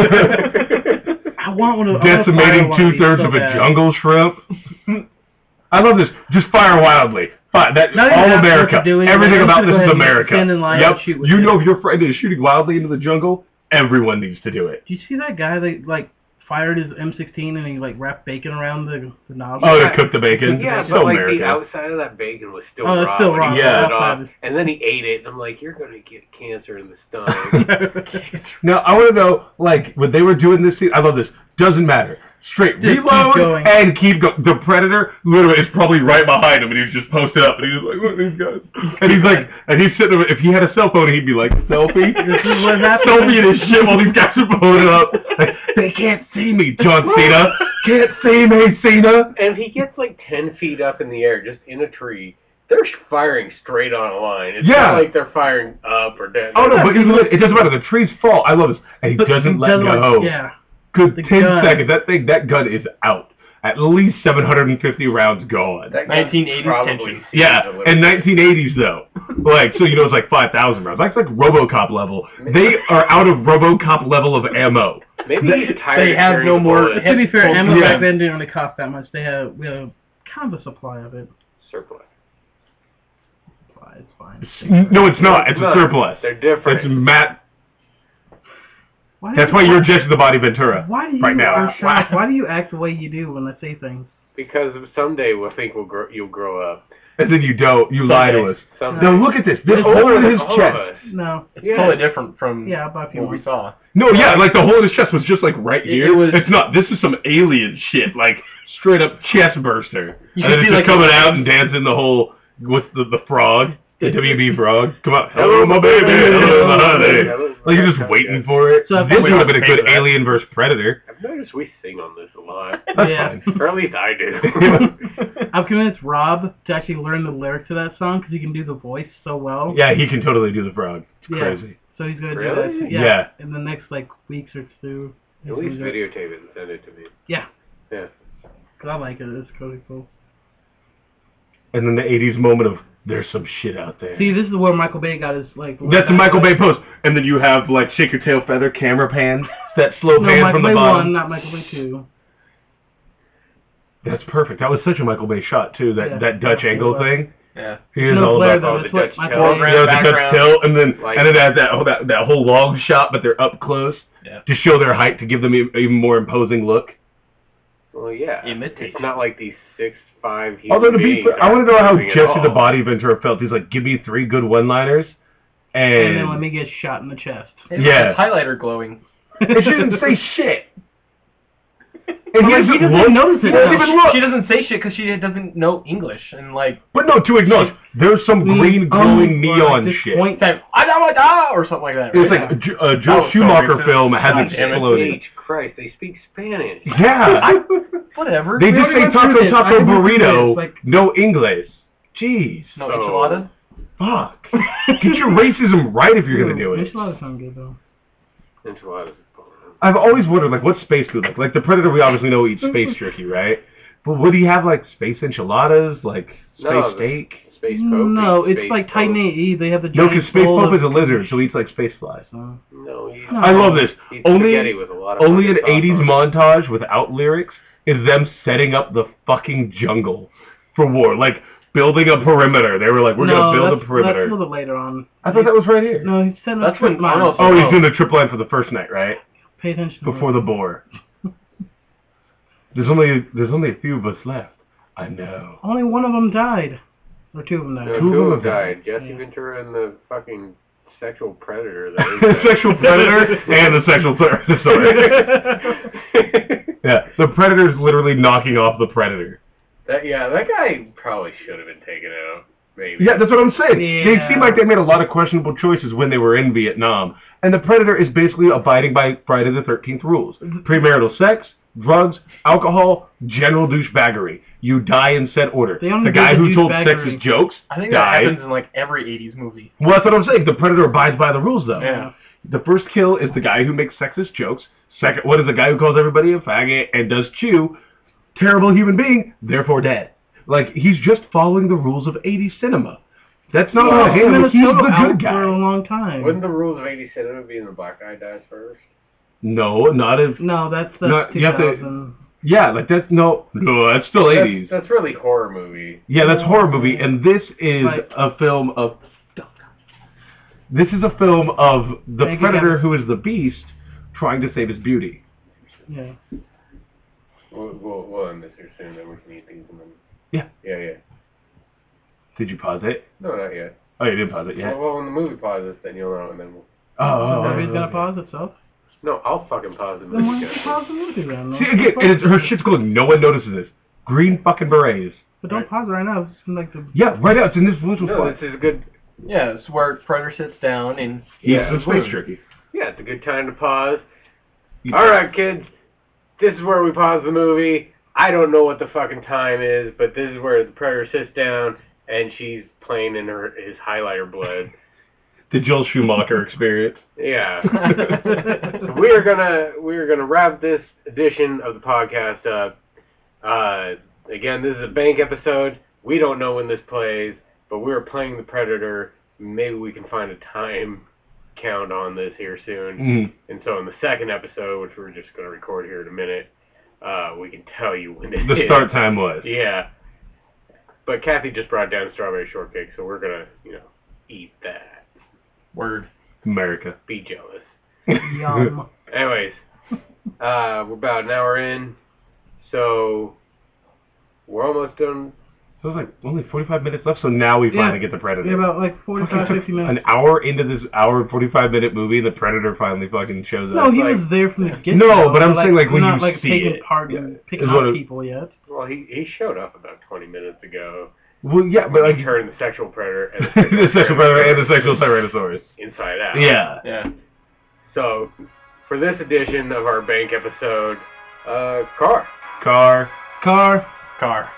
I want one of Decimating two thirds of a jungle shrimp. I love this. Just fire wildly. Fire. That Not even all ask what America. you're doing. Everything I'm about just this gonna is go ahead and America. stand in line Yep. and shoot with You it. know if your friend is shooting wildly into the jungle, everyone needs to do it. Did you see that guy that like fired his M sixteen and he like wrapped bacon around the, the nozzle? Oh, to cook the bacon. Yeah, so but like American. the outside of that bacon was still Oh, it's raw. still when raw. he Yeah. pulled it off, Outside. and then he ate it, and I'm like, you're gonna get cancer in the stomach. Now I want to know, like, when they were doing this scene, I love this. Doesn't matter. Straight Just keep reload going. and keep going. The Predator literally is probably right behind him, and he's just posted up, and he's like, "Look at these guys." And he's like, and he's sitting there. If he had a cell phone, he'd be like, "Selfie." This is what happened. Selfie and his shit while these guys are blowing it up. Like, they can't see me, John Cena. Can't see me, Cena. And if he gets like ten feet up in the air, just in a tree, they're firing straight on a line. It's Yeah. not like they're firing up or down. Oh no, but it doesn't matter. The trees fall. I love this, and he But doesn't he let doesn't, like, go. yeah. Good The ten gun. seconds. That thing, that gun is out. At least seven hundred fifty rounds gone. That nineteen eighties probably tension. seems Yeah, a little- and nineteen eighties though. Like, so you know it's like five thousand rounds. That's like RoboCop level. They are out of RoboCop level of ammo. Maybe he's tired. They of have carrying no the more- bullets. To be fair, Yeah. ammo Yeah. back then didn't really cost that much. They had we had kind of a supply of it. surplus. Supply, It's fine. No, it's not. It's a not. surplus. They're different. It's Matt. Why do That's you- why you're Jesse the Body Ventura. Why do you right now. are shocked? Why do you act the way you do when I say things? Because someday we'll think we'll grow, you'll grow up. And then you don't. You lie to Someday. us. Someday. Now look at this. This It's hole older in than his all of chest. us. No. It's Yeah. totally different from Yeah, about a few what we months. saw. No, yeah, like the hole in his chest was just like right It- here. it was- It's not. This is some alien shit. Like straight up chest burster. You and can then it's see, just like, coming a- out and dancing the whole with the, the frog, the W B frog. Come on, hello my baby, hello my honey. Like you're just waiting for it. So if this we would have been a pay good for that. Alien versus Predator. I've noticed we sing on this a lot. That's Yeah. fine. Or at least I do. I've convinced Rob to actually learn the lyrics to that song because he can do the voice so well. Yeah, he can totally do the frog. It's Yeah. crazy. So he's gonna do Really? that. Yeah. Yeah. In the next like weeks or two. he's At gonna least do it. videotape it and send it to me. Cause I like it. It's really cool. And then the eighties moment of there's some shit out there. See, this is where Michael Bay got his like. That's the Michael Bay post. And then you have like shake your tail feather camera pan, that slow No, pan Michael from the Bay bottom. one, not Michael Bay two. That's perfect. That was such a Michael Bay shot too. That Yeah. that Dutch Yeah, angle it was. thing. Yeah. He is No all flare about though. oh, That's the what Dutch Michael tail. Bay. Yeah, the Dutch background. tilt, and then Like- and then that that, that that whole long shot, but they're up close Yeah. to show their height to give them an even more imposing look. Well, yeah. Imitate. It's not like these six five human Although to be, beings fair, I are want to know how moving at Jesse the all. Body Ventura felt. He's like, give me three good one-liners, and, And then let me get shot in the chest. His Yeah. highlighter glowing. and she didn't say shit. And But, he like, doesn't he doesn't look. notice it, He doesn't though. even look. She doesn't say shit because she doesn't know English. And like, But no, to acknowledge, there's some green glowing Um, neon like, shit. Point. type, I know da or something like that. It's Right? like a, J- a That Joe was so Schumacher racist. film has God damn it. exploded. H. Christ, they speak Spanish. Yeah. I, whatever. They We just already say went through taco this. I taco went through burrito, this, like- no English. Jeez. no So- enchilada. Fuck. Get your racism right if you're gonna do it. Enchiladas sound good though. Enchiladas. I've always wondered, like, what's space food like? Like, the Predator, we obviously know eats space jerky, right? But would he have, like, space enchiladas? Like, space No, the- steak? Space Pope. No, eats it's Space like Titan Pope. A E. They have the No, giant because Space bowl Pope of- is a lizard, so he eats, like, space flies. So- No, he No. I love this. eats Only, spaghetti with a lot of only an fucking sauce eighties on it. montage without lyrics is them setting up the fucking jungle for war. Like, building a perimeter. They were like, we're no, going to build that's, a perimeter. That's a little bit later on. I thought that was right here. No, he's setting That's up when trip mines. Arnold- Oh, he's Oh. doing the trip line for the first night, right? Pay attention. to Before it. the boar. There's only there's only a few of us left. I know. Only one of them died, or two of them No, died. Two two of of them them died. Jesse Yeah. Ventura and the fucking sexual predator. That is The sexual predator and the sexual predator. Sorry. Yeah, the predator's literally knocking off the predator. that, yeah, that guy probably should have been taken out. Maybe. Yeah, that's what I'm saying. They Yeah. seem like they made a lot of questionable choices when they were in Vietnam. And the predator is basically abiding by Friday the thirteenth rules. Premarital sex, drugs, alcohol, general douchebaggery. You die in said order. They only The guy did the who told douchebaggery. sexist jokes I think that died. happens in like every eighties movie. Well, that's what I'm saying. The predator abides by the rules, though. Yeah. The first kill is the guy who makes sexist jokes. Second one is the guy who calls everybody a faggot and does chew. Terrible human being, therefore dead. Like, he's just following the rules of eighties cinema. That's not Well, on him. He's Minnesota the out good for a guy. long time. Wouldn't the rules of eighty cinema be the black guy dies first? No, not if... No, that's that's No, you have to- two thousand. Yeah, like, that's... No, no, that's still That's, eighties. that's really horror movie. Yeah, that's horror movie, and this is Like- a film of... This is a film of the Thank you, predator Kevin. who is the beast trying to save his beauty. Yeah. We'll, we'll, we'll end this here soon, then we can eat these and then... Yeah. Yeah, yeah. Did you pause it? No, not yet. Oh, you didn't pause it yet? Well, well, when the movie pauses, then you'll know, and then we'll... Oh, oh, The oh, movie's gonna okay. pause itself. No, I'll fucking pause the Then why movie. don't you pause the movie then? See, again, and it's, her shit's going, no one notices this. Green fucking berets. But don't pause it right now. It's like the. Yeah, right out. It's in this visual No, spot. this is a good... Yeah, it's where Predator sits down and Yeah, It's the space jerky. Yeah, it's a good time to pause. You- All right, kids. This is where we pause the movie. I don't know what the fucking time is, but this is where the predator sits down and she's playing in her his highlighter blood. The Joel Schumacher experience. Yeah. we are gonna we are gonna wrap this edition of the podcast up. Uh, again, this is a bank episode. We don't know when this plays, but we're playing the Predator. Maybe we can find a time count on this here soon. Mm. And so in the second episode, which we're just going to record here in a minute, uh, we can tell you when it The is. start time was. Yeah. But Kathy just brought down strawberry shortcake, so we're going to, you know, eat that. word. America. Be jealous. Yum. Anyways, uh, we're about an hour in, so we're almost done. So it was like only forty-five minutes left, so now we Yeah. finally get the Predator. Yeah, about like Fucking forty-five, took fifty minutes. An hour into this hour and forty-five minute movie, the Predator finally fucking shows No, up. he Like, was there from the get. No, but I'm saying, like, when not you like see taking it. part Yeah. and picking Is what out it- people yet. Well, he, he showed up about twenty minutes ago. well, yeah, but like he turned the sexual predator and the sexual Predator and the sexual Tyrannosaurus. inside out. Yeah. Yeah. So, for this edition of our bank episode, uh, car. Car. Car. Car.